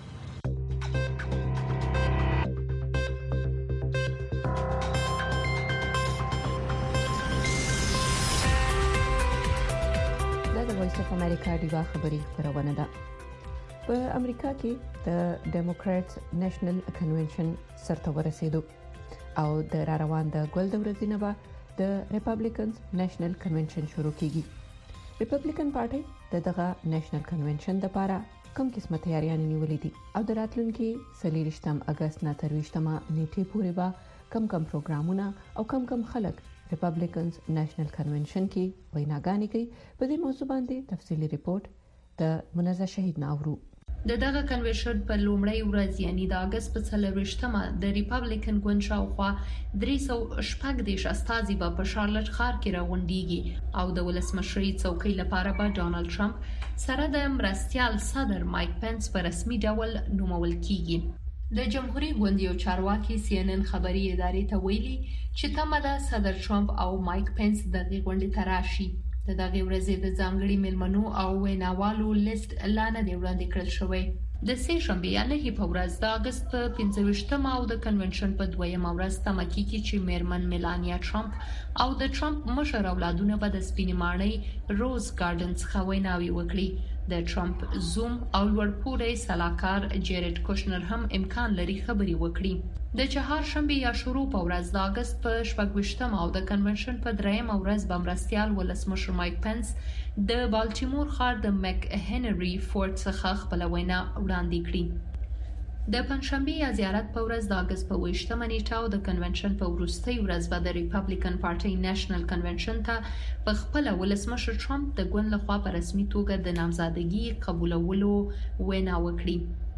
وایس اف امریکا ډیوا خبري خبرونه ده. په امریکا کې د ډیموکرټس نېشنل کنونشن سرته ورسېدو او د روان د ګل د ورځې نه به د ریپبلیکنز نېشنل کنونشن شروع کیږي. ریپبلیکن پارټي دغه نېشنل کنونشن لپاره کوم قسمه تیاریان نیولې دي او د راتلونکي 23 اگست نه تر 20 نیټې پورې به کم پروګرامونه او کم خلک ریپبلیکنز نېشنل کنونشن کې ویناګانې کوي. په دې موضوع باندې تفصیلی ریپورت د منزه شهید ناورو. دغه کنونشن په لومړی ورځ یعنی د اگست په 23مه د ریپبلیکن ګوند شاوخوا 314 استازي په شارلټ ښار کې راغونډيږي او د ولسمشرۍ څوکۍ لپاره به ډانلډ ټرمپ سره د مرستيال صدر مایک پنس په رسمي ډول نومول کیږي. د جمهوریت ګوند یو چارواکي CNN خبري ادارې ته ویلي چې تمه ده صدر ټرمپ او مایک پنس د غونډې ته راشي. د دغه ورځې د ځانګړي مېلمنو او ویناوالو لیست اعلان دی وړاندې کړل شوی. د سه شنبه یعنی په ورځ د اگست په 15مه او د کنونشن په 2مه ورځ تمه کیږي چې میرمن میلانیا ټرمپ او د ټرمپ مشر اولادونه به د سپینې ماڼۍ روز ګارډنز خویناوي وکړي. د ټرمپ زوم او لوړپوړی سلاکار جیرډ کوشنر هم امکان لري خبري وکړي. د چهارشنبه یا شروع په ورځ د اگست په 28مه او د کنونشن په 3مه ورځ بمرستيال ولسمشر مایک پنس د بالټیمور ښار د مک هنري فورت څخه خپل وینا وړاندې کړې. د پنځشنبه یا زیارت په ورځ د اگست په 28مه نیټه او د کنونشن په وروستۍ ورځ به د ریپبلیکن پارټي نېشنل کنونشن ته په خپل ولسمشر ټرمپ د ګوند لخوا په رسمي توګه د نامزادګۍ قبولولو وینا وکړي.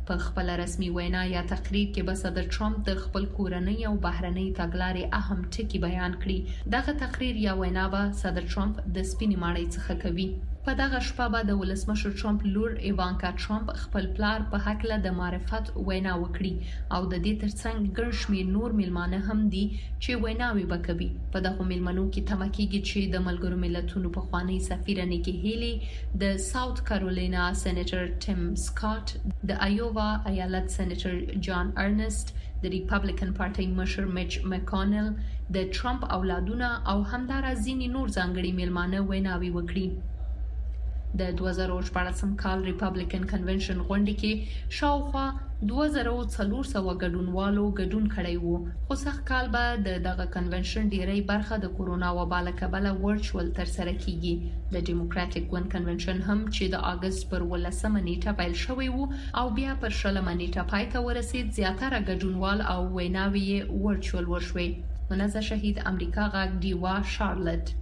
په خپل رسمي وینا یا تقریر کې به صدر ټرمپ د خپل کورنۍ او بهرنۍ تګلارې اهم ټکي بیان کړي. دغه تقریر یا وینا به صدر ټرمپ د سپینې ماڼۍ څخه کوي. په دغه شپه به د ولسمشر ټرمپ لور ایوانکا ټرمپ خپل پلار په حق له د معرفت وینا وکړي او د دې ترڅنګ ګڼ شمېر نور میلمانه هم دي چې ویناوي به کوي. په دغه میلمنو کې تمه کېږي چې د ملګرو ملتونو پخوانی سفیر نیکی هیلی، د ساوث کارولینا سېنیټر ټیم سکاټ، د ایووا ایالت سېنیټر جان ارنست، د ریپبلیکن پارټي مشر میچ مکانل، د ټرمپ اولادونه او همدارس ځینې نور ځانګړي میلمانه ویناوي وکړي. د 2014 کال ریپبلیکن کنونشن غونډه کې شاوخوا 2400 ګډونوالو ګډون کړی وو، خو سخت کال به دغه کنونشن ډیری برخه د کورونا وبا له کبله ورچوال تر سره کیږي. د ډیموکراټک ګوند کنونشن هم چې د اگست پر 18 نیټه پیل شوی وو او بیا پر 20 نیټه پای ته ورسید، زیاتره ګډونوال او ویناوي ورچوال وشوي. منزه شهید امریکا غاګ دیوا شارلټ.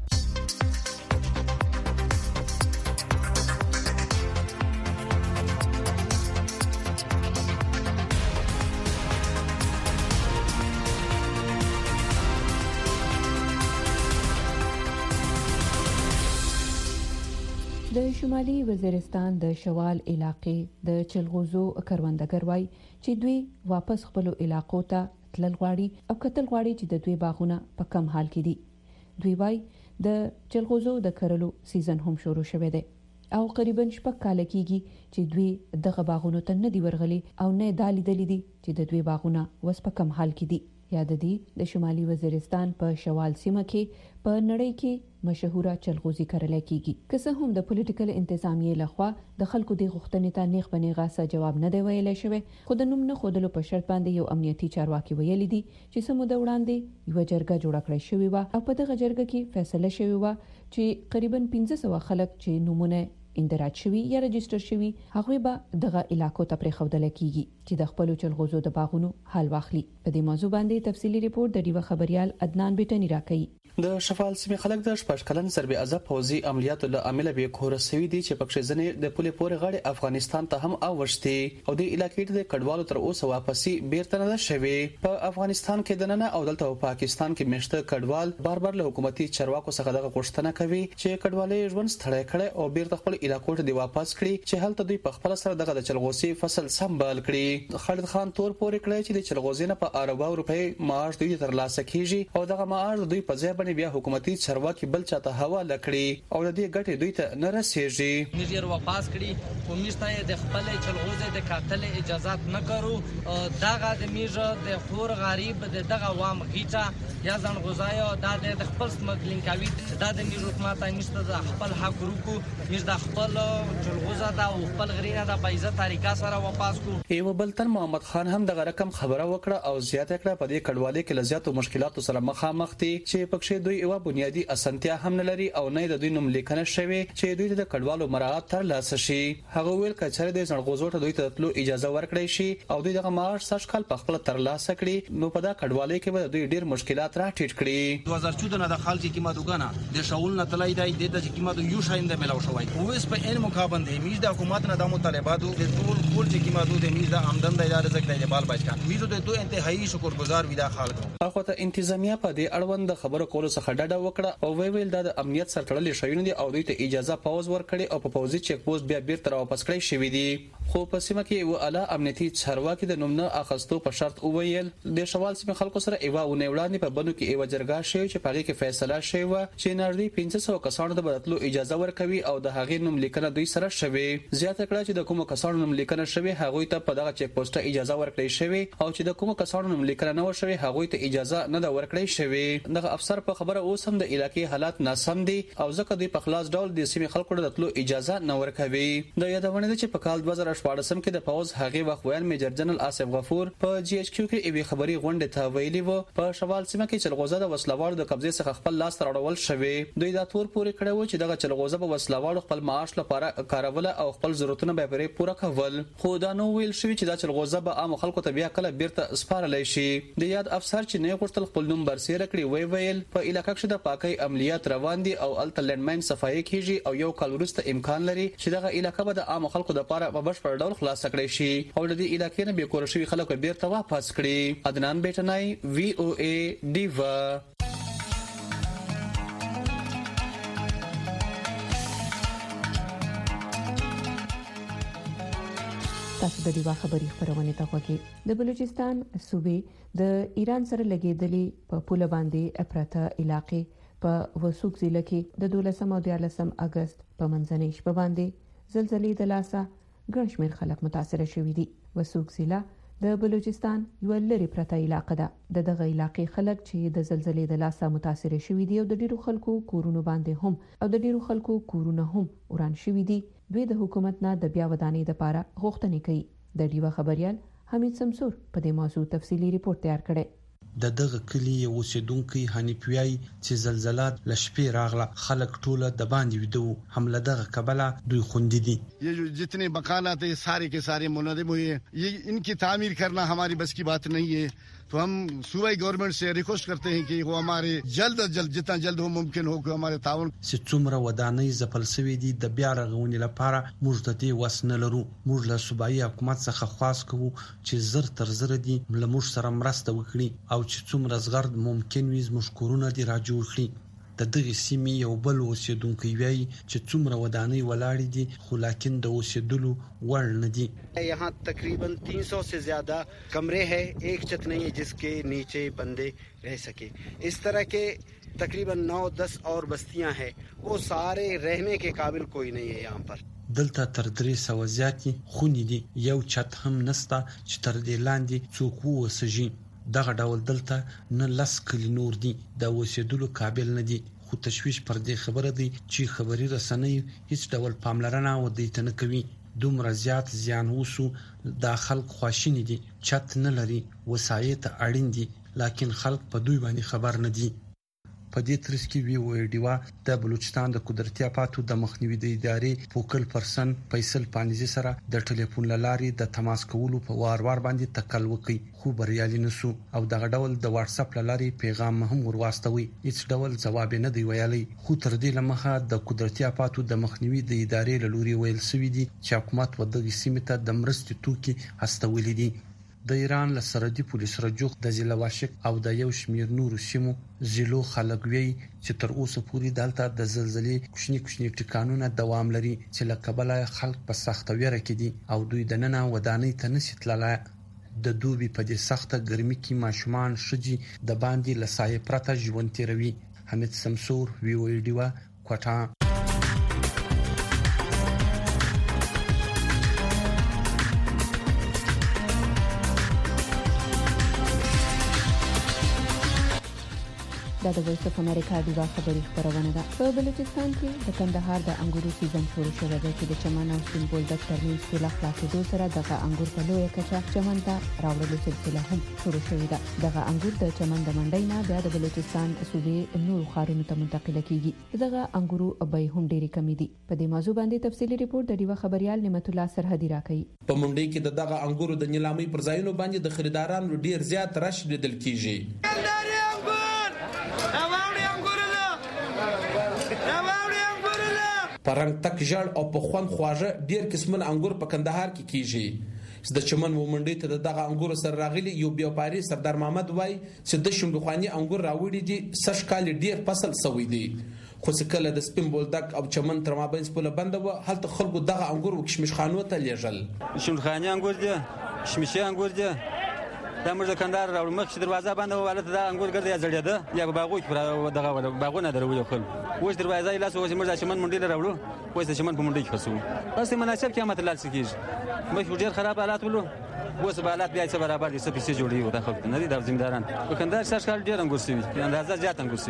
د شمالي وزیرستان د شوال علاقې د چلغوزو کروندګر وای چې دوی واپس خپل علاقو ته تلل غواړي او کتل غواړي چې د دوی باغونه په کم حال کې دي. دوی وای د چلغوزو د کرلو سیزن هم شروع شوه دی او تقریبا 6 کال کېږي چې دوی دغه باغونو ته نه دی ورغلي او نه دالي دي چې د دوی باغونه وس په کم حال کې دي. یاد دي د شمالي وزیرستان په شوال سیمه کې په نړۍ کې مشهوره چلغوزي کرل کېږي. که څه هم د پولیټیکل انتظامیې لخوا د خلکو د غوښتنې ته نیغ بنیغه څه جواب نه دی ویل شوی، خو د نوم نه خودلو په شرط باندې یو امنیتي چارواکي ویلي دي چې سمو د وړاندې یو جرګه جوړه کړې شوې و او په دغه جرګه کې فیصله شوې و چې تقریبا 1500 خلک چې نمونه اندراج شوی یا رجستر شوی هغه به دغه علاقو ته پرېښودل کیږي چې د خپل چلغوزو د باغونو حال واخلي. په دې موضوع باندې تفصيلي ریپورت د ډیوه خبريال عدنان بیٹنی راکړي. د شفال سیمې خلک د شپږکلن سربي عذاب پوزي عملیاتو له عامل به کور سوي دي چې پکښې ځنې د پولې پورې غاړې افغانستان ته هم اوښتي او د علاقې د کډوالو تر اوسه واپسي بیرته نه شوي. په افغانستان کې د نن او دلته په پاکستان کې مشته کډوال بار له حکومتي چارواکو څخه دغه غوښتنه کوي چې کډوالۍ ژوند ستړی کړي او بیرته خپل علاقو ته دی واپس کړي چې هلته دوی په خپل سره دغه د چلغوزي فصل سمبال کړي. خالد خان تور پورې کړی چې د چلغوزي نه په 40 روپۍ معاش دوی تر لاسه کیږي او دغه معاش دوی په ځای باندې بیا حکومتي چارواکي بل چاته حواله کړي او د دې ګټې دوی ته نه رسیږي. نیر واپس کړي خو میشته د خپل چلغوزه د قاتل اجازهات نه کړو. دغه د میژه د خور غریب دغه وام غیټه یا ځان غوځایو د خپل سمګلینګ کوي دا د میژه حکومت نشته د خپل حق ورکو میژه د خپل چلغوزه دا او خپل غرینه د بایزه طریقه سره واپس کو. ایو بلتن محمد خان هم دغه رقم خبره وکړه او زیاته کړه په دې کډوالۍ کې لزیاتو مشکلاتو سره مخامخ دي چې پکښې دوی یو بنیادی اسانتیا هم نه لري او نه د دوی نوم لیکنه شوی چې دوی د کډوالو مراعات تر لاسه شي. هغه ویل کچره د څنګهوزو ته دوی ته تلو اجازه ورکړي شي او دوی دغه معاش سږ کال په خپل تر لاسه کړي نو په دا کډوالۍ کې به دوی ډیر مشکلات راټیټ کړي. 2014 نه د خلک قیمت وګڼه د شاول نه تلای دی د قیمت یو شاینده ملاو شوی او اس په ان مقابل د میز د حکومت نه د مطالباتو د ټول چې قیمت د میز د آمدن د ادارې ځکه د بال بچکان میز د دوه انتهایی شکرګزار وي د خلکو. اخو ته انتظامیه په دې اړوند خبرو کولو څخه ډډه وکړه او ویل د امنیت سره تړلې شوی دي او دوی ته اجازه پاوز ورکړي او په پوزي چیک پوسټ بیا بیرته واپس کړی شوی دي. خو په سیمه کې و اعلی امنیتي چارواکي د نوم نه اخستو په شرط وویل د شوال سیمه خلکو سره ایوا ونه وړاندې په بنو کې ایوا جرګه شوی چې پاره کې فیصله شوی و چې نږدې 1500 کسانو ته بدلو اجازه ورکوي او د هغې نوم لیکنه دوی سره شوی. زیاته کړه چې د کوم کسانو نوم لیکنه شوی هغه ته په دغه چیک پوسټ اجازه ورکړی شوی او چې د کوم کسانو نوم لیکنه نه شوی هغه ته اجازه نه دا ورکړی شوی. دغه افسر په خبره اوس هم د علاقې حالات ناسم دي او ځکه دوی په خلاص ډول د سیمې خلکو ته تلو اجازه نه ورکوي. د یادونه ده چې په کال 2014 کې د پاوز هغه وخت ویل میجر جنرال آصف غفور په جی ایچ کیو کې ایوي خبري غونډه ته ویلي وو په شوال سیمه کې چلغوزه د وسلوالو د قبضې څخه خپل لاس راړول شوی. دوی دا تور پورې کړو چې دغه چلغوزه په وسلوالو خپل معاش لپاره کارول او خپل ضرورتونه به پرې پوره کول. خو دا نو ویل شوی چې دا چلغوزه به عام خلکو ته بیا کله بیرته سپارل شي. د یاد افسر چې نه غوښتل خپل نوم برسېره کړی وی ویل په په علاقې کې د پاکي عملیات روان دي او الته لندماین صفایي کیږي او یو کال وروسته امکان لري چې دغه علاقې به د عام خلکو لپاره په بشپړ ډول خلاص کړي شي او د دې علاقې نه به کور شوی خلکو بیرته واپس کړي. عدنان بیٹنای VOA دیوا. تاسو د دیوا خبري خبرونه ته وګورئ. د بلوچستان صوبې د ایران سره لګیدلې په پوله باندې اپراته علاقې په وسوق ضلع کې د 12 او 13 اگست په منځنۍ شپه باندې زلزلې د لاسه ګڼ شمېر خلک متاثر شوي دي. وسوق ضلع د بلوچستان یو لري پرته علاقه ده. دغه علاقې خلک چې د زلزلې د لاسه متاثر شوي دي او د ډیرو خلکو کورونه باندې هم او د ډیرو خلکو کورونه هم وران شوي دي، دوی د حکومت نه د بیا ودانۍ لپاره غوښتنې کوي. د ډیوا خبريال حمید سمسور په دې موضوع تفصيلي ریپورت تیار کړی. دغه کلی یو اوسیدونکو حنیفیای چې زلزلات لشپې راغله خلک ټوله د باندې ودو حمله دغه قبله دوی خوندې دي. ये जो जितने मकानात है सारे के सारे मुनज़्ज़म हुए, ये इनकी तामीर करना हमारी बस की बात नहीं है. तो हम सूबाई गवर्नमेंट से रिक्वेस्ट करते हैं कि वो हमारे जल्द अज जल्द जितना जल्द हो मुमकिन हो कि हमारे ताउन چې څومره ودانۍ زپل سوي دي د بیا رغونې لپاره موږ د دې وس نه لرو. موږ له صوبایي حکومت څخه خواست کوو چې زر تر زر دي موږ سره مرسته وکړي او چې څومره زغرد ممکن وي زموږ کورونه دي را جوړ کړي. د دغه سیمې یو بل اوسیدونکو وایي چې څومره ودانۍ ولاړې دي خو لکن د اوسیدلو وړ نه دي. यहाँ तकरीबन 300 से ज्यादा कमरे हैं, एक छत नहीं है जिसके नीचे बंदे रह सके. इस तरह के तकरीबन 9-10 और बस्तियां हैं, वो सारे रहने के काबिल कोई नहीं है यहाँ पर. دلته تر 300 زیاتې خونې دي, یو چت هم نسته چې تر دې لاندې څوک ووسږي. دغه ډول دلته نه لس کلی نور دي د اوسېدلو قابل نه دي. خو تشویش پر دې خبره دی چې خبري رسنۍ هیڅ ډول پاملرنه و دې ته نه کوي. دومره زیات زیان وسو د خلک خواشینی دي, چت نه لري, وسایط اړین دي, لکه خلک په دوی باندې خبر نه دي. په دې ترڅ کې وی ویډیو د بلوچستان د قدرتي آفاتو د مخنیوي د ادارې فوکل پرسن فیصل پانیزي سره د ټلیفون لارې د تماس کولو په وار باندې تکل وکي, خو بریالي نسو او دغه ډول د واتس اپ لارې پیغام هم ورواستوي. هیڅ ډول جواب نه دی ویلي. خو تر دې لمخه د قدرتي آفاتو د مخنیوي د ادارې له لوري ویل سوي دي چې حکومت ودغه سیمه ته د مرستې توکي هستولې دي. د ایران له سرحدي پولیس رجوع د ضلع واشک او د یو شمیر نورو سیمو ضلعو خلک وی چې تر اوسه پورې دلته د زلزلې کوچني ټکانونه دوام لري چې له کبله خلک په سخت ویره کې دي او دوی د ننه ودانۍ ته نشي تللای. د دوبي په دې سخته ګرمي کې ماشومان شجي د باندې لسایه پرته ژوند تیروي. حمید سمسور VOA کوټه. دا د وایس اف امریکا د خبري خبرونه ده. په بلوچستان کې د کندهار د انګورو سیزن شروع شوی دی چې د چمن او سیمبول د ترمنځ سیلاب خلاصېدو سره دغه انګور په لویه کچه چمن ته راوړلو سلسله هم شروع شوې ده. دغه انګور د چمن د منډۍ نه بیا د بلوچستان صوبې نورو ښارونو ته منتقل کیږي. دغه انګورو بیې هم ډېرې کمې دي. په دې موضوع باندې تفصیلي ریپورت د ډیوا خبريال نعمت الله سرحدي راکړي. په منډۍ کې دغه انګورو د نیلامۍ پر ځایونو باندې د خریدارانو ډېر زیات رش لیدل کیږي. پرنګ تک ژړ او په خوان خواږه ډیر قسمه انګور په کندهار کې کیږي. د چمن ومنډي ته دغه انګور سره راغلي یو بیاپاري سردار محمد وای چې د شوندخواني انګور راوړي دي سش کال ډیر فصل سوي دي. خو څکله د سپین بولدک او چمن تر مابین په بند و هلته خلکو دغه انګور وکشمش خانو ته لیږل. شوندخواني انګور دي, شمشي انګور دي, دا موږ د کندهار راوړو. مخکې دروازه باندې ولته دا انګور ګرځي یا زړېده یا باغوي پر دغه باغونه درولو خل. اوس دروازه لاس اوس موږ د چمن منډي راوړو, اوس د چمن په منډي کې خسو. بس مناسب قیمت لال سکیږي. مخ ډیر خراب حالات ولو, اوس به حالات بیا څه برابر دي, څه پیسې جوړي و د خلکو نه دي د ځمداران. په کندهار سر کال ډیر انګور سوي, اندازه زیات انګور سوي.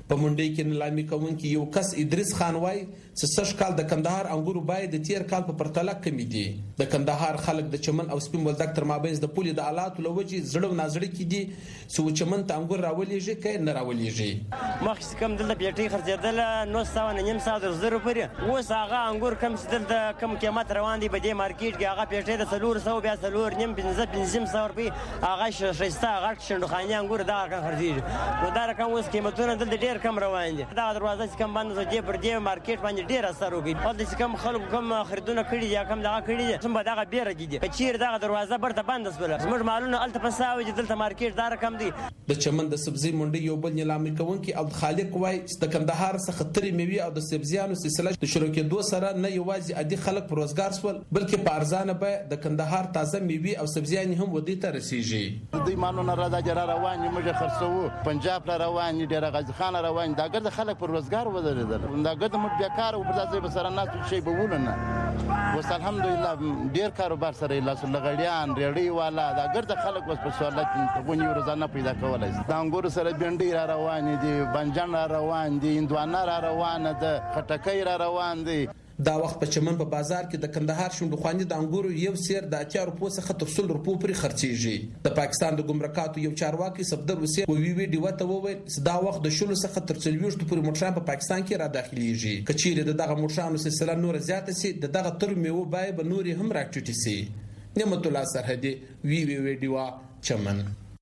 په منډي کې نیلامي کوونکي یو کس ادریس خان وای چې سږ کال د کندهار انګورو باید د تیر کال په پرتله کمی دي. د کندهار خلک د چمن او سپین بولدک تر مابین د پولې د آلاتو لوجي زړه و نازړه کې دي چې چمن ته انګور راولېږي کې نه راولېږي. مخکې کم دلته پیټي خرڅېدل 900 پورې، اوس هغه انګور کم چې دلته کم قیمت روان دي په دې مارکیټ کې، هغه پیټي د 400 بیا 4.5 روپۍ، هغه شایسته غټ شندخاني انګور دا خرڅېږي. نو دا رقم اوس قیمتونه دلته ډېر کم روان دي. دا دروازه چې کم بند دي پر دې مارکیټ باندې ډېر اثر وکړي. او د کم خلکو کم خریدونه کړي دي، کم دغه کړي دي، سم به دغه بیره کیږي. چیر دغه دروازه برته بند وسوله، زموږ مالونه الته پساوي چې دلته مارکیټ دا رقم دي. د چمن د سبزی منډي یو بل نیلامي کوونکي عبد خالق وای چې د کندهار څخه ترې میوي او د سبزیانو سلسله د شروع کېدو سره نه یوازې عادي خلک پر روزګار سول، بلکې په ارزانه به د کندهار تازه میوي او سبزیان هم ودی ته رسیږي. د دې مالونه راځي روان دي، موږ خرڅو پنجاب را روان دي، ډېر غزي خان روان دي، دا ګرځ خلک پر روزګار ودرېدل، دا ګرځ موږ بیکار او پر ځای به سره ناس شي به ولنه. وس الحمدلله ډېر کاروبار سره لاس لغړیان ریړی والا دا ګرځ خلک وس په سوالات غونی روزانه پیدا کولای. دا انګور سره بنډي را روان دي، بنجان را روان دي، اندوانه را روان ده، خټکۍ را روان دي. دا وخت په چمن په بازار کې د کندهار شوندخواني د انګورو یو سیر د 80 روپو څخه تر 100 روپو پورې خرڅيږي. د پاکستان د ګمرکاتو یو چارواکي صفدر وسیه وی ډیوه ته وویل چې دا وخت د شلو څخه تر 40 پورې موټران په پاکستان کې را داخليږي. کچېره دغه موټرانو سلسله نور زیاته سي دغه تر میوه بای به نور هم راټیټي سي. نعمت الله سرحدي وی ډیوه چمن.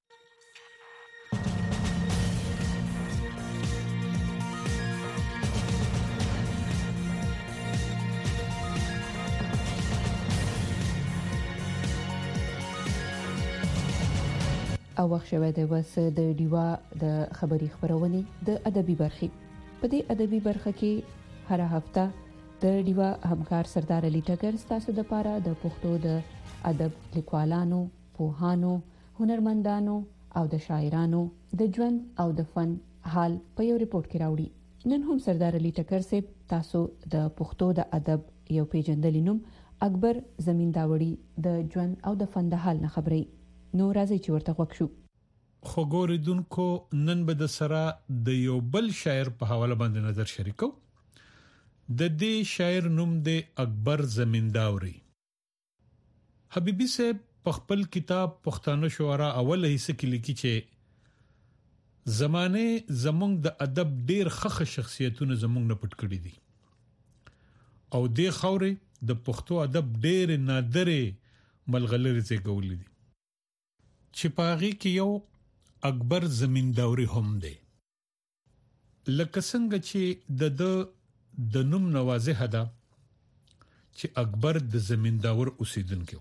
او وخت شوه د وس د ډیوا د خبري خبرونه د ادبي برخې. په دې ادبي برخه کې هر هفته د ډیوا همکار سردار علي ټکر ستاسو د پاره د پښتو د ادب لیکوالانو، پوهانو، هنرمندانو او د شاعرانو د ژوند او د فن حال په یو ریپورت کې راوړي. نن هم سردار علي ټکر صاحب تاسو د پښتو د ادب یو پیژندل نوم اکبر زمینداوړي د ژوند او د فن د حال نه خبري. نو راځي چې ورته وښو. خو ګوریدونکو نن به د سره د یو بل شاعر په حواله باندې نظر شریکو. د دې شاعر نوم دی اکبر زمینداوړي. حبیبي صاحب په خپل کتاب پښتانه شعرا اوله حصہ کې لیکي چې زمانه زمونږ د ادب ډیر خخ شخصیتونه زمونږ نه پټ کړی دي او د خوري د پښتو ادب ډیر نادره ملغلرې زګولې دي چې پاغي کې یو اکبر زمینداوړي هم دی. لکه څنګه چې د نوم نوازه ده چې اکبر د زمینداور اوسیدونکو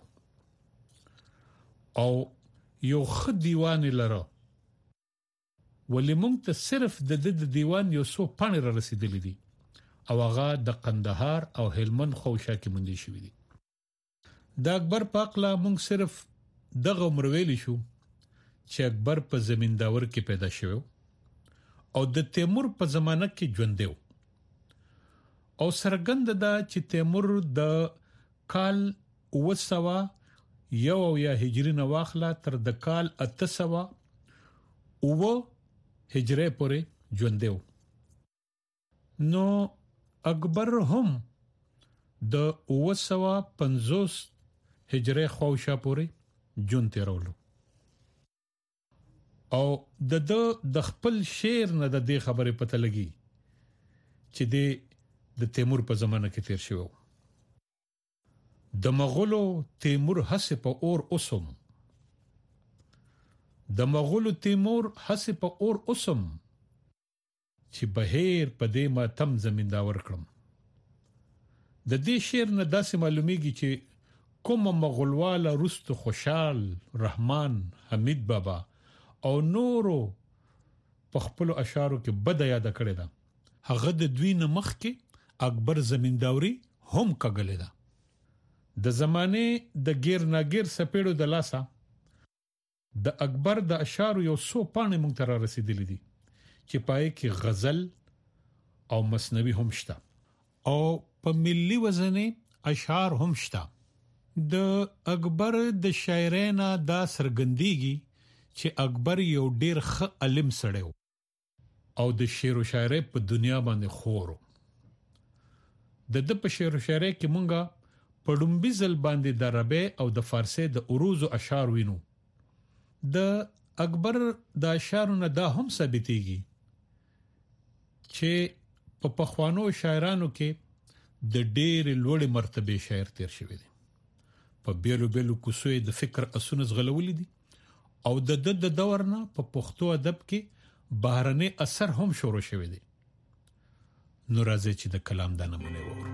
او یو خ دیوان لره ولې مونږ ته صرف د دیوان یو څو پاڼې را رسیدلې دي او هغه د قندهار او هلمند خوشا کې مونږ شوې دي. د اکبر پاکلا مونږ صرف دغه مرویلی شو چې اکبر په زمینداور کې پیدا شوی او د تیمور په زمانه کې ژوند دی او سرګند دا چې تیمور د کال 900 یو یا هجری نو واخلا تر د کال 800 او هجری پورې ژوند دی. نو اکبر هم د 950 هجری خوشا پورې ژوند تیرولو او د خپل شعر نه د دې خبره پته لګي چې د تیمور په زمانه کې تیر شوی. د مغولو تیمور حس په اور اوسم چې بهیر په دې ما تم زمینداور کړم. د دې شعر نه داسې معلومیږي چې کوم مغولواله رست خوشحال رحمان حمید بابا او نورو په خپل اشعارو کې بد یاد کړی دا. هغه د دوی نه مخ کې اکبر زمینداوړي هم کګلې ده. د زمانه د غیر ناګیر سپېړو د لاسا د اکبر د اشعارو یو څو پاڼې مونږ ته را رسیدلې دي چې پای کې غزل او مثنوي هم شته او په ملي وزن اشعار هم شته. د اکبر د شاعرانه دا سرګندېږي چې اکبر یو ډیر ښه عالم سړی و او د شعر او شاعرۍ په دنیا باندې خورو. د په شعر او شاعرۍ کې مونږه په ډومبي ځل باندې د عربی او د فارسی د عروض او اشعار وینو. د اکبر د اشعارونو دا هم ثابتېږي چې په پخوانو شاعرانو کې د ډېر لوړ مرتبه شاعر تیر شوی دی. په بیلو بیلو کوڅو د فکر اسونه زغلولې دي او د دور نه په پښتو ادب کې بهرني اثر هم شروع شوی دی. نو راځي چې د کلام د نمونه وورو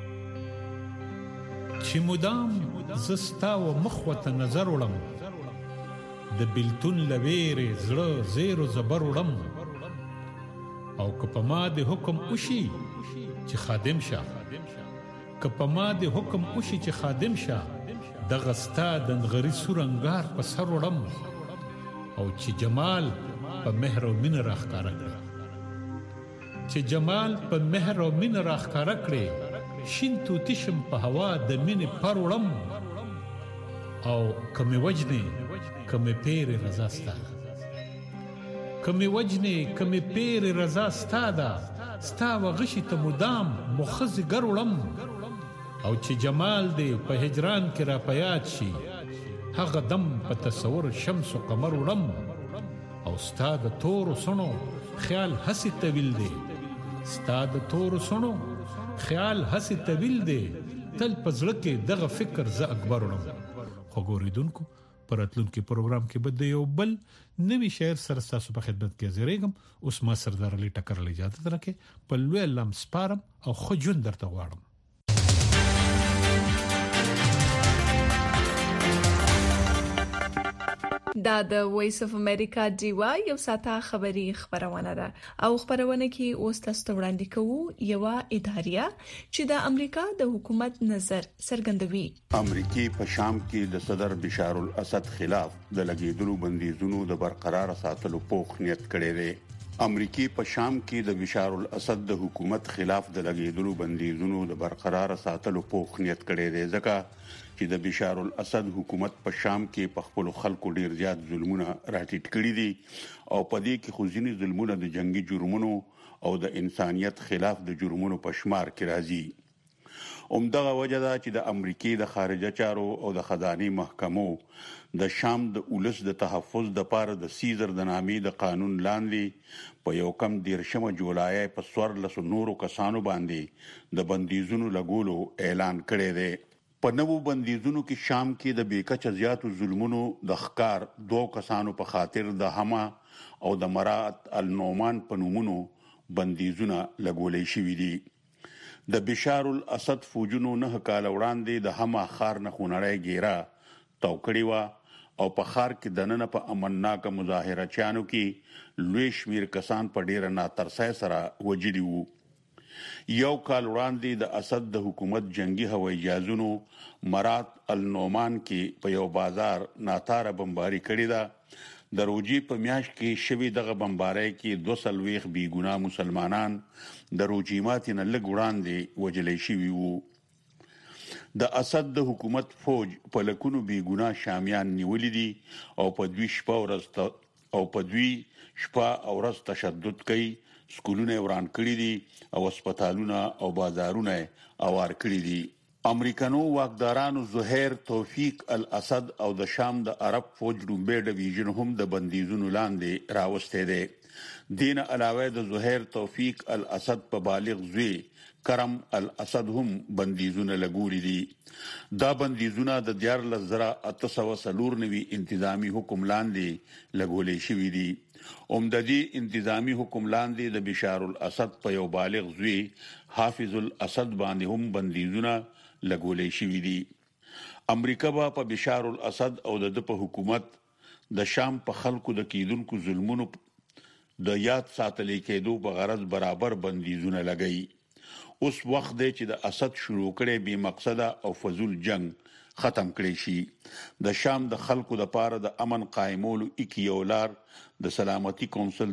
چې مدام زستا و مخوته نظر وړم د بلتون لويره زړه زیر زبر وړم او کپه ما د حکم وشي چې خادم شه کپه ما د حکم وشي چې خادم شه د غستا د غری سورنګار په سر وړم او چې جمال په مهر او مين راخکاره کړ چې جمال په مهر او مين راخکاره کړ شین توتی شم په هوا د مين پر وړم او کمه وجنه کمه پیر رضا ستاده کمه وجنه کمه پیر رضا ستاده ستا وغشي ته مدام مخز ګر وړم او چې جمال دې په هجران کې را پیاد شي هغه دم په تصور شمس او قمر وړم او ستاد تور سنو خیال حسی طویل دی ستاد تور سنو خیال حسی طویل دی تل پزړه کې دغه فکر ز اکبر وړم. خو ګوریدونکو پراتلونکو پروګرام کې بده یو بل نوی شعر سره تاسو په خدمت کې زیریږم. اوس ما سردار علي ټکر له اجازه درکې په لوی لم سپارم او خو جون درته غواړم. دا د وایس اف امریکا دیوا یو ساته خبری خبرونه ده او خبرونه کې اوس تاسو وړاندې کوو یو اداریا چې د امریکا د حکومت نظر څرګندوي. امریکای په شام کې د صدر بشار الاسد خلاف د لګیدلو بندیزونو د برقرار ساتلو پوښ نیت کړی دی. امریکای په شام کې د بشار الاسد د حکومت خلاف د لګیدلو بندیزونو د برقرار ساتلو پوښ نیت کړی دی ځکه چې د بشار الاسد حکومت په شام کې په خپل خلکو ډیر زیات ظلمونه راټیټ کړي دي او په دې کې خو ځینې ظلمونه د جنگي جرمونو او د انسانيت خلاف د جرمونو په شمار کې راځي. همدغه وجه ده چې د امریکای د خارجه چارو او د خزانه محکمو د شام د اولس د تحفظ د پاره د سیزر د نامې د قانون لاندې په یو کم 13 جولای په 14 نورو کسانو باندې د بندیزونو لګولو اعلان کړی دی. په نوو بندیزونو کې شام کې د بیکچ زیاتو ظلمونو د ښکار 2 کسانو په خاطر د حما او د مرات النومان په نومونو بندیزونه لګولې شوې دي. د بشار الاسد فوجونو 9 کال وړاندې د حما خار نه خونړی ګیرا توکړی و او په خار کې دننه په امنناک مظاهره چانو کې لوی شمیر کسان په ډیر ناترسای سره وجلی وو. یو کال وړاندې د اسد د حکومت جنگي هوایي جهازونو مرات النومان کې په یو بازار ناتاره بمباری کړی دا د روجي په میاشت کې شوی دغه بمباری کې 200 بی ګناه مسلمانان د روجي ماتنه لګ وړاندې وجلې شوی وو. د اسد د حکومت فوج په لکونو بی ګناه شامیان نیولې دي او په دوی شپه او ورځ تشدد کوي. سکولونه وران کړی دي او هسپتالونه او بازارونه اوار کړی دي. امریکانو واکدارانو زهیر توفیق الاسد او د شام د عرب فوج رومبه ډیویژن هم د بندیزونو لاندې راوسته دي. دین علاوه د زهیر توفیق الاسد په بالغ زوی کرم الاسد هم بندیزونه لګولې دي. دا بندیزونه د 14894 انتظامی حکم لاندې لګولې شوې دي. عمددي انتظامی حکم لاندې د بشار الاسد په یو بالغ زوی حافظ الاسد باندې هم بندیزونه لګولې شوې دي. امریکا په بشار الاسد او د په حکومت د شام په خلکو د کیدونکو ظلمونو د یاد ساتلې کېدو په غرض برابر بندیزونه لګي. اوس وخت دی چې د اسد شروع کړي بے مقصده او فضول جنگ ختم کړي شي. د شام د خلکو د پاره د امن قائمولو اکیولار د سلامتی کونسل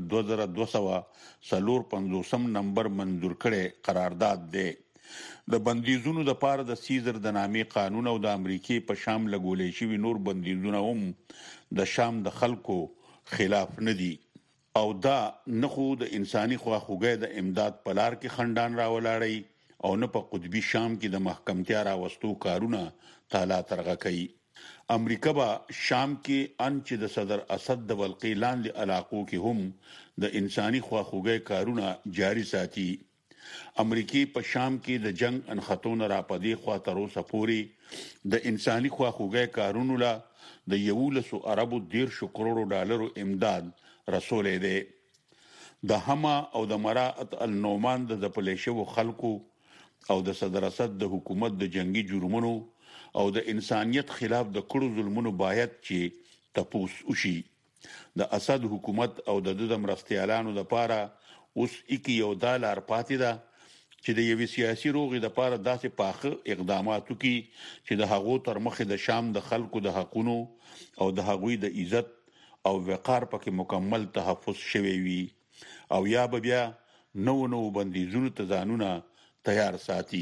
2250 نمبر منظور کړي قرارداد دی. د بندیزونو د پاره د سیزر د نامې قانون او د امریکای په شام لګولې شوی نور بندیزونه هم د شام د خلکو خلاف نه دي او دا نه خو د انساني خواخوږۍ د امداد په لار کې خندان راولاړی او نه په قطبي شام کې د محکمتیا راوستو کارونه تالا ترغه کوي. امریکا با شام کې ان چې د صدر اسد د ولقې لاندې علاقو کې هم د انساني خواخوږۍ کارونه جاري ساتي. امریکای په شام کې د جنگ انخطون را پدې خوا تر اوسه پورې د انساني خواخوږۍ کارونو لا د 110 اربو $10 امداد رسولې ده. د هما او د مراعات النومان د پلیشو خلکو او د صدر اسد د حکومت د جنگي جرمونو او د انسانيت خلاف د کړو ظلمونو باید چې تپوس وشي. د اسد حکومت او د مرستيالانو لپاره اوس یو $1 پاتې ده چې د یوې سیاسي روغې لپاره داسې پاخه اقدامات وکړي چې د هغو تر مخه د شام د خلکو د حقوقو او د هغوی د عزت او وقار پکې مکمل تحفظ شوی وي او یا بیا نو بندیزونو ته ځانونه تیار ساتي.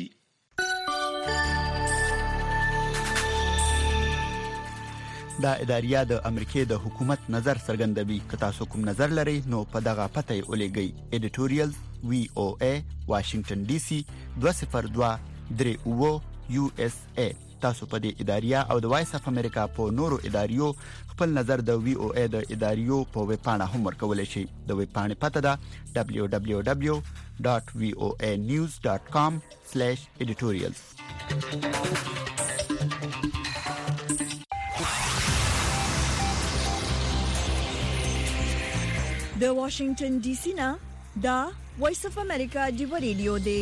دا اداریه د امریکای د حکومت نظر څرګندوي. که تاسو کوم نظر لرئ نو په دغه پته ولېږئ. editorial VOA Washington DC 20238 USA. تاسو په دې اداریه او د وایس اف امریکا په نورو اداریو خپل نظر د VOA د اداریو په ویب پاڼه هم ورکولای شئ. د ویب پاڼې پته ده www.voanews.com/editorials. د واشنگټن ډي سي نه دا وایس اف امریکا دی ریډیو دی.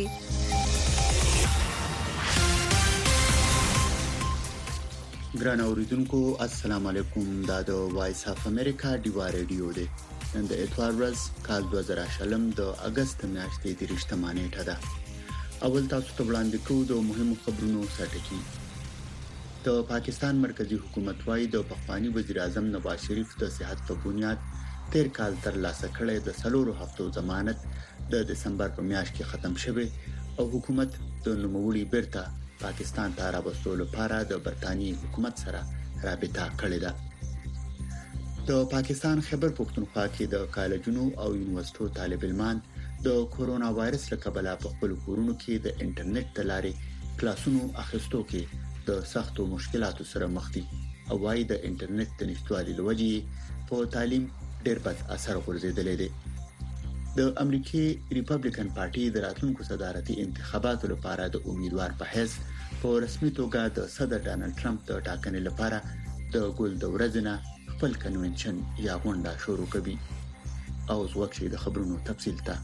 ګران اوریدونکو السلام علیکم. دا د وایس اف امریکا دی ریډیو دی. نن د اتوار ورځ کال 2020 د اگست میاشتې 30 نیټه ده. اول تاسو ته وړاندې کوو د مهمو خبرونو سرټکی. د پاکستان مرکزی حکومت وايي د پخوانی وزیر اعظم نواز شریف د صحت په بنیاد تیر کال تر لاسه کړی د 4 هفتو ضمانت د دسمبر په میاشت کې ختم شوه او حکومت د نوموړي بیرته پاکستان ته راوستلو لپاره د برتانیې حکومت سره رابطه کړې ده. د پاکستان خیبر پختونخوا کې د کالجونو او یونیورسيټو طالب علمان د کورونا وایرس له کبله په خپل کورونو کې د انټرنیټ د لارې کلاسونو اخیستو کې د سختو مشکلاتو سره مخ دي او وايي د انټرنیټ د نشټوالي لوجې په تعلیم ډېر بد اثر غورځیدلی دی. د امریکای ریپبلیکن پارټي د راتلونکو صدارتي انتخاباتو لپاره د امیدوار په حیث په رسمي توګه د صدر ډانلډ ټرمپ د ټاکنې لپاره د ګل د ورځې خپل کنونشن یا غونډه شروع کوي. او ځوکشي د خبرونو تفصیل ته.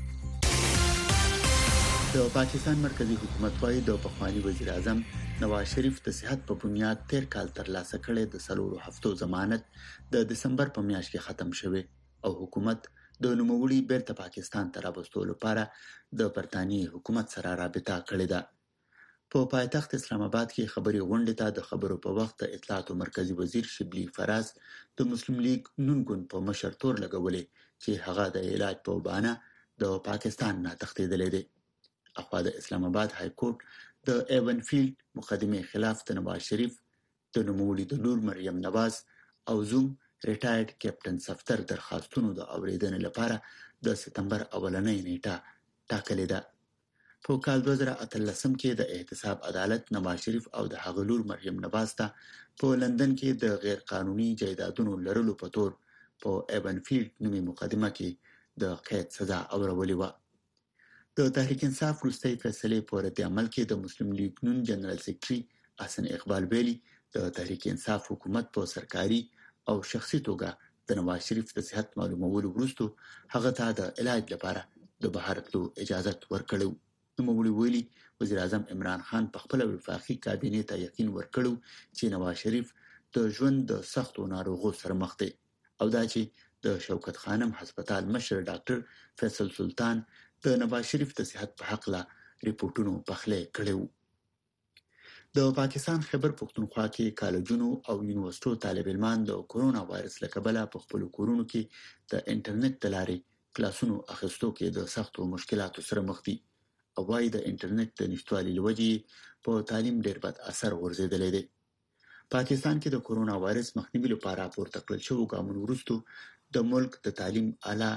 د پاکستان مرکزی حکومت وايي د پخوانی وزیر اعظم نواز شریف د صحت په بنیاد تیر کال تر لاسه کړی د 4 هفتو ضمانت د دسمبر په میاشت کې ختم شوه او حکومت د نوموړي بیرته پاکستان ته راوستلو لپاره د برتانیې حکومت سره رابطه کړې ده. په پایتخت اسلام آباد کې خبري غونډه ته د خبرو په وخت د اطلاعات مرکزی وزیر شبلی فراز د مسلم لیگ نون ګوند په مشر تور لګولې چې هغه د علاج په بهانه د پاکستان نه تښتیدلې ده. اخوا د اسلام آباد های کورټ د ایون فیلډ مقدمه خلاف د نواز شریف د نوموړي د لور مریم نواز او زوم ریټایرډ کیپټن صفتر درخواستونو د اوریدنې لپاره د سپتمبر اولنۍ نیټه ټاکلې ده. په کال 2013 کې د احتساب عدالت نواز شریف او د هغه لور مریم نواز ته په لندن کې د غیر قانوني جایدادونو لرلو په تور په ایون فیلډ نومي مقدمه کې د قید سزا اورولې و. د تحریک انصاف وروستۍ فیصلې په رد عمل کې د مسلم لیگ نون جنرال سیکریټري حسن اقبال ویلي د تحریک انصاف حکومت په سرکاري او شخصي توګه د نواز شریف د صحت معلومولو وروسته هغه ته د علاج لپاره د بهر تلو اجازه ورکړو. نوموړي ویلي وزیر اعظم عمران خان په خپل وفاقي کابینې ته یقین ورکړو چې نواز شریف د ژوند د سختو ناروغیو سره مخ دی او دا چې د شوکت خانم هسپتال مشر ډاکټر فیصل سلطان د نواز شریف د صحت په حق لا ریپورتونو پخلې کړو. د پاکستان خیبر پختونخوا کې کالجونو او یونیورسيټو طالب علمان د کورونا وایرس له کبله په خپل کورونو کې د انټرنیټ د لارې کلاسونو اخیستو کې د سختو مشکلاتو سره مخ دي او وايي د انټرنیټ د نشټوالي لوجې په تعلیم ډېر بد اثر غورځیدلی دی. پاکستان کې د کورونا وایرس مخنیوي لپاره پورته کړل شوی ګامونو وروسته د ملک د تعلیم اعلی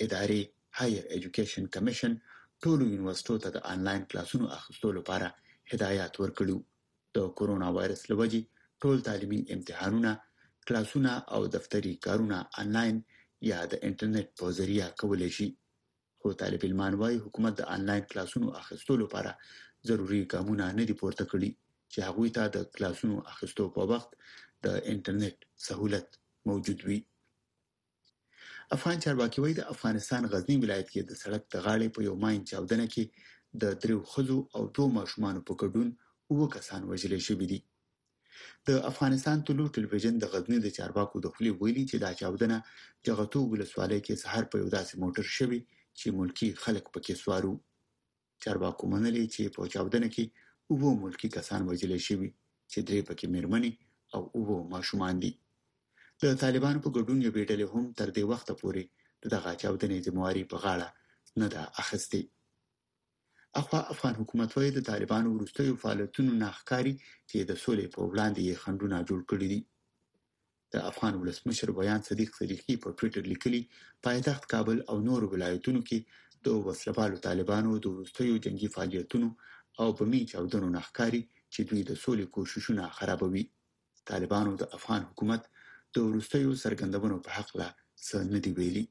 ادارې هایر ایجوکیشن کمیشن ټولو یونیورسيټو ته د انلاین کلاسونو اخیستلو لپاره هدایت ورکړو. د کورونا وایرس لوجې ټول تعلیمي امتحانونه، کلاسونه او دفتري کارونه انلاین یا د انټرنیټ په ذریعہ کولای شي. خو طالب علمان وايي حکومت د انلاین کلاسونو اخیستلو لپاره ضروري ګامونه نه دي پورته کړي چې هغوی ته د کلاسونو اخیستو په وخت د انټرنیټ سہولت موجود وي. افغان چارواکي وايي د افغانستان غزنی ولایت کې د سړک د غاړې په یو ماین چاودنه کې د 3 ښځو او 2 ماشومان په ګډون 9 کسان وژل شوي دي. د افغانستان طلوع ټلویزیون د غزنی د چارواکو د خولې ویلي چې دا چاودنه جغتو ولسوالۍ کې سحر په یو داسې موټر شوی چې ملکی خلک پکې سوارو. چارواکو منلي چې په چاودنه کې 9 ملکی کسان وژل شوي چې 3 پکې مېرمنې او 9 ماشومان دي. د طالبانو په ګډون یو ډلې هم تر دې وخته پورې دغه چاودنې ذمہواری په غاړه نه ده اخیستې. اخوا افغان حکومت وايي د طالبانو وروستیو فعالیتونو ناښکاري چې د سولې په وړاندې یې خنډونه جوړ کړي دي. د افغان ولسمشر بیان صدیق صدیقی په ټوئیټر لیکلي پایتخت کابل او نورو ولایتونو کې د وسلوالو طالبانو د وروستیو جنگي فعالیتونو او بمي چاودنو ناښکاري چې دوی د سولې کوششونه خرابوي. طالبانو د افغان حکومت د وروستیو سرګندونو په حق لا څه نه دی ویلي.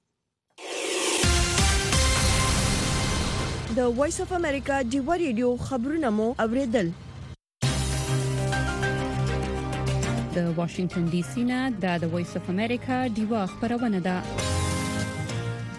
د وایس اف امریکا ډیوا ریډیو خبرونه مو اوریدل. د واشنگټن ډي سي نه د وایس اف امریکا ډیوا خبرونه ده.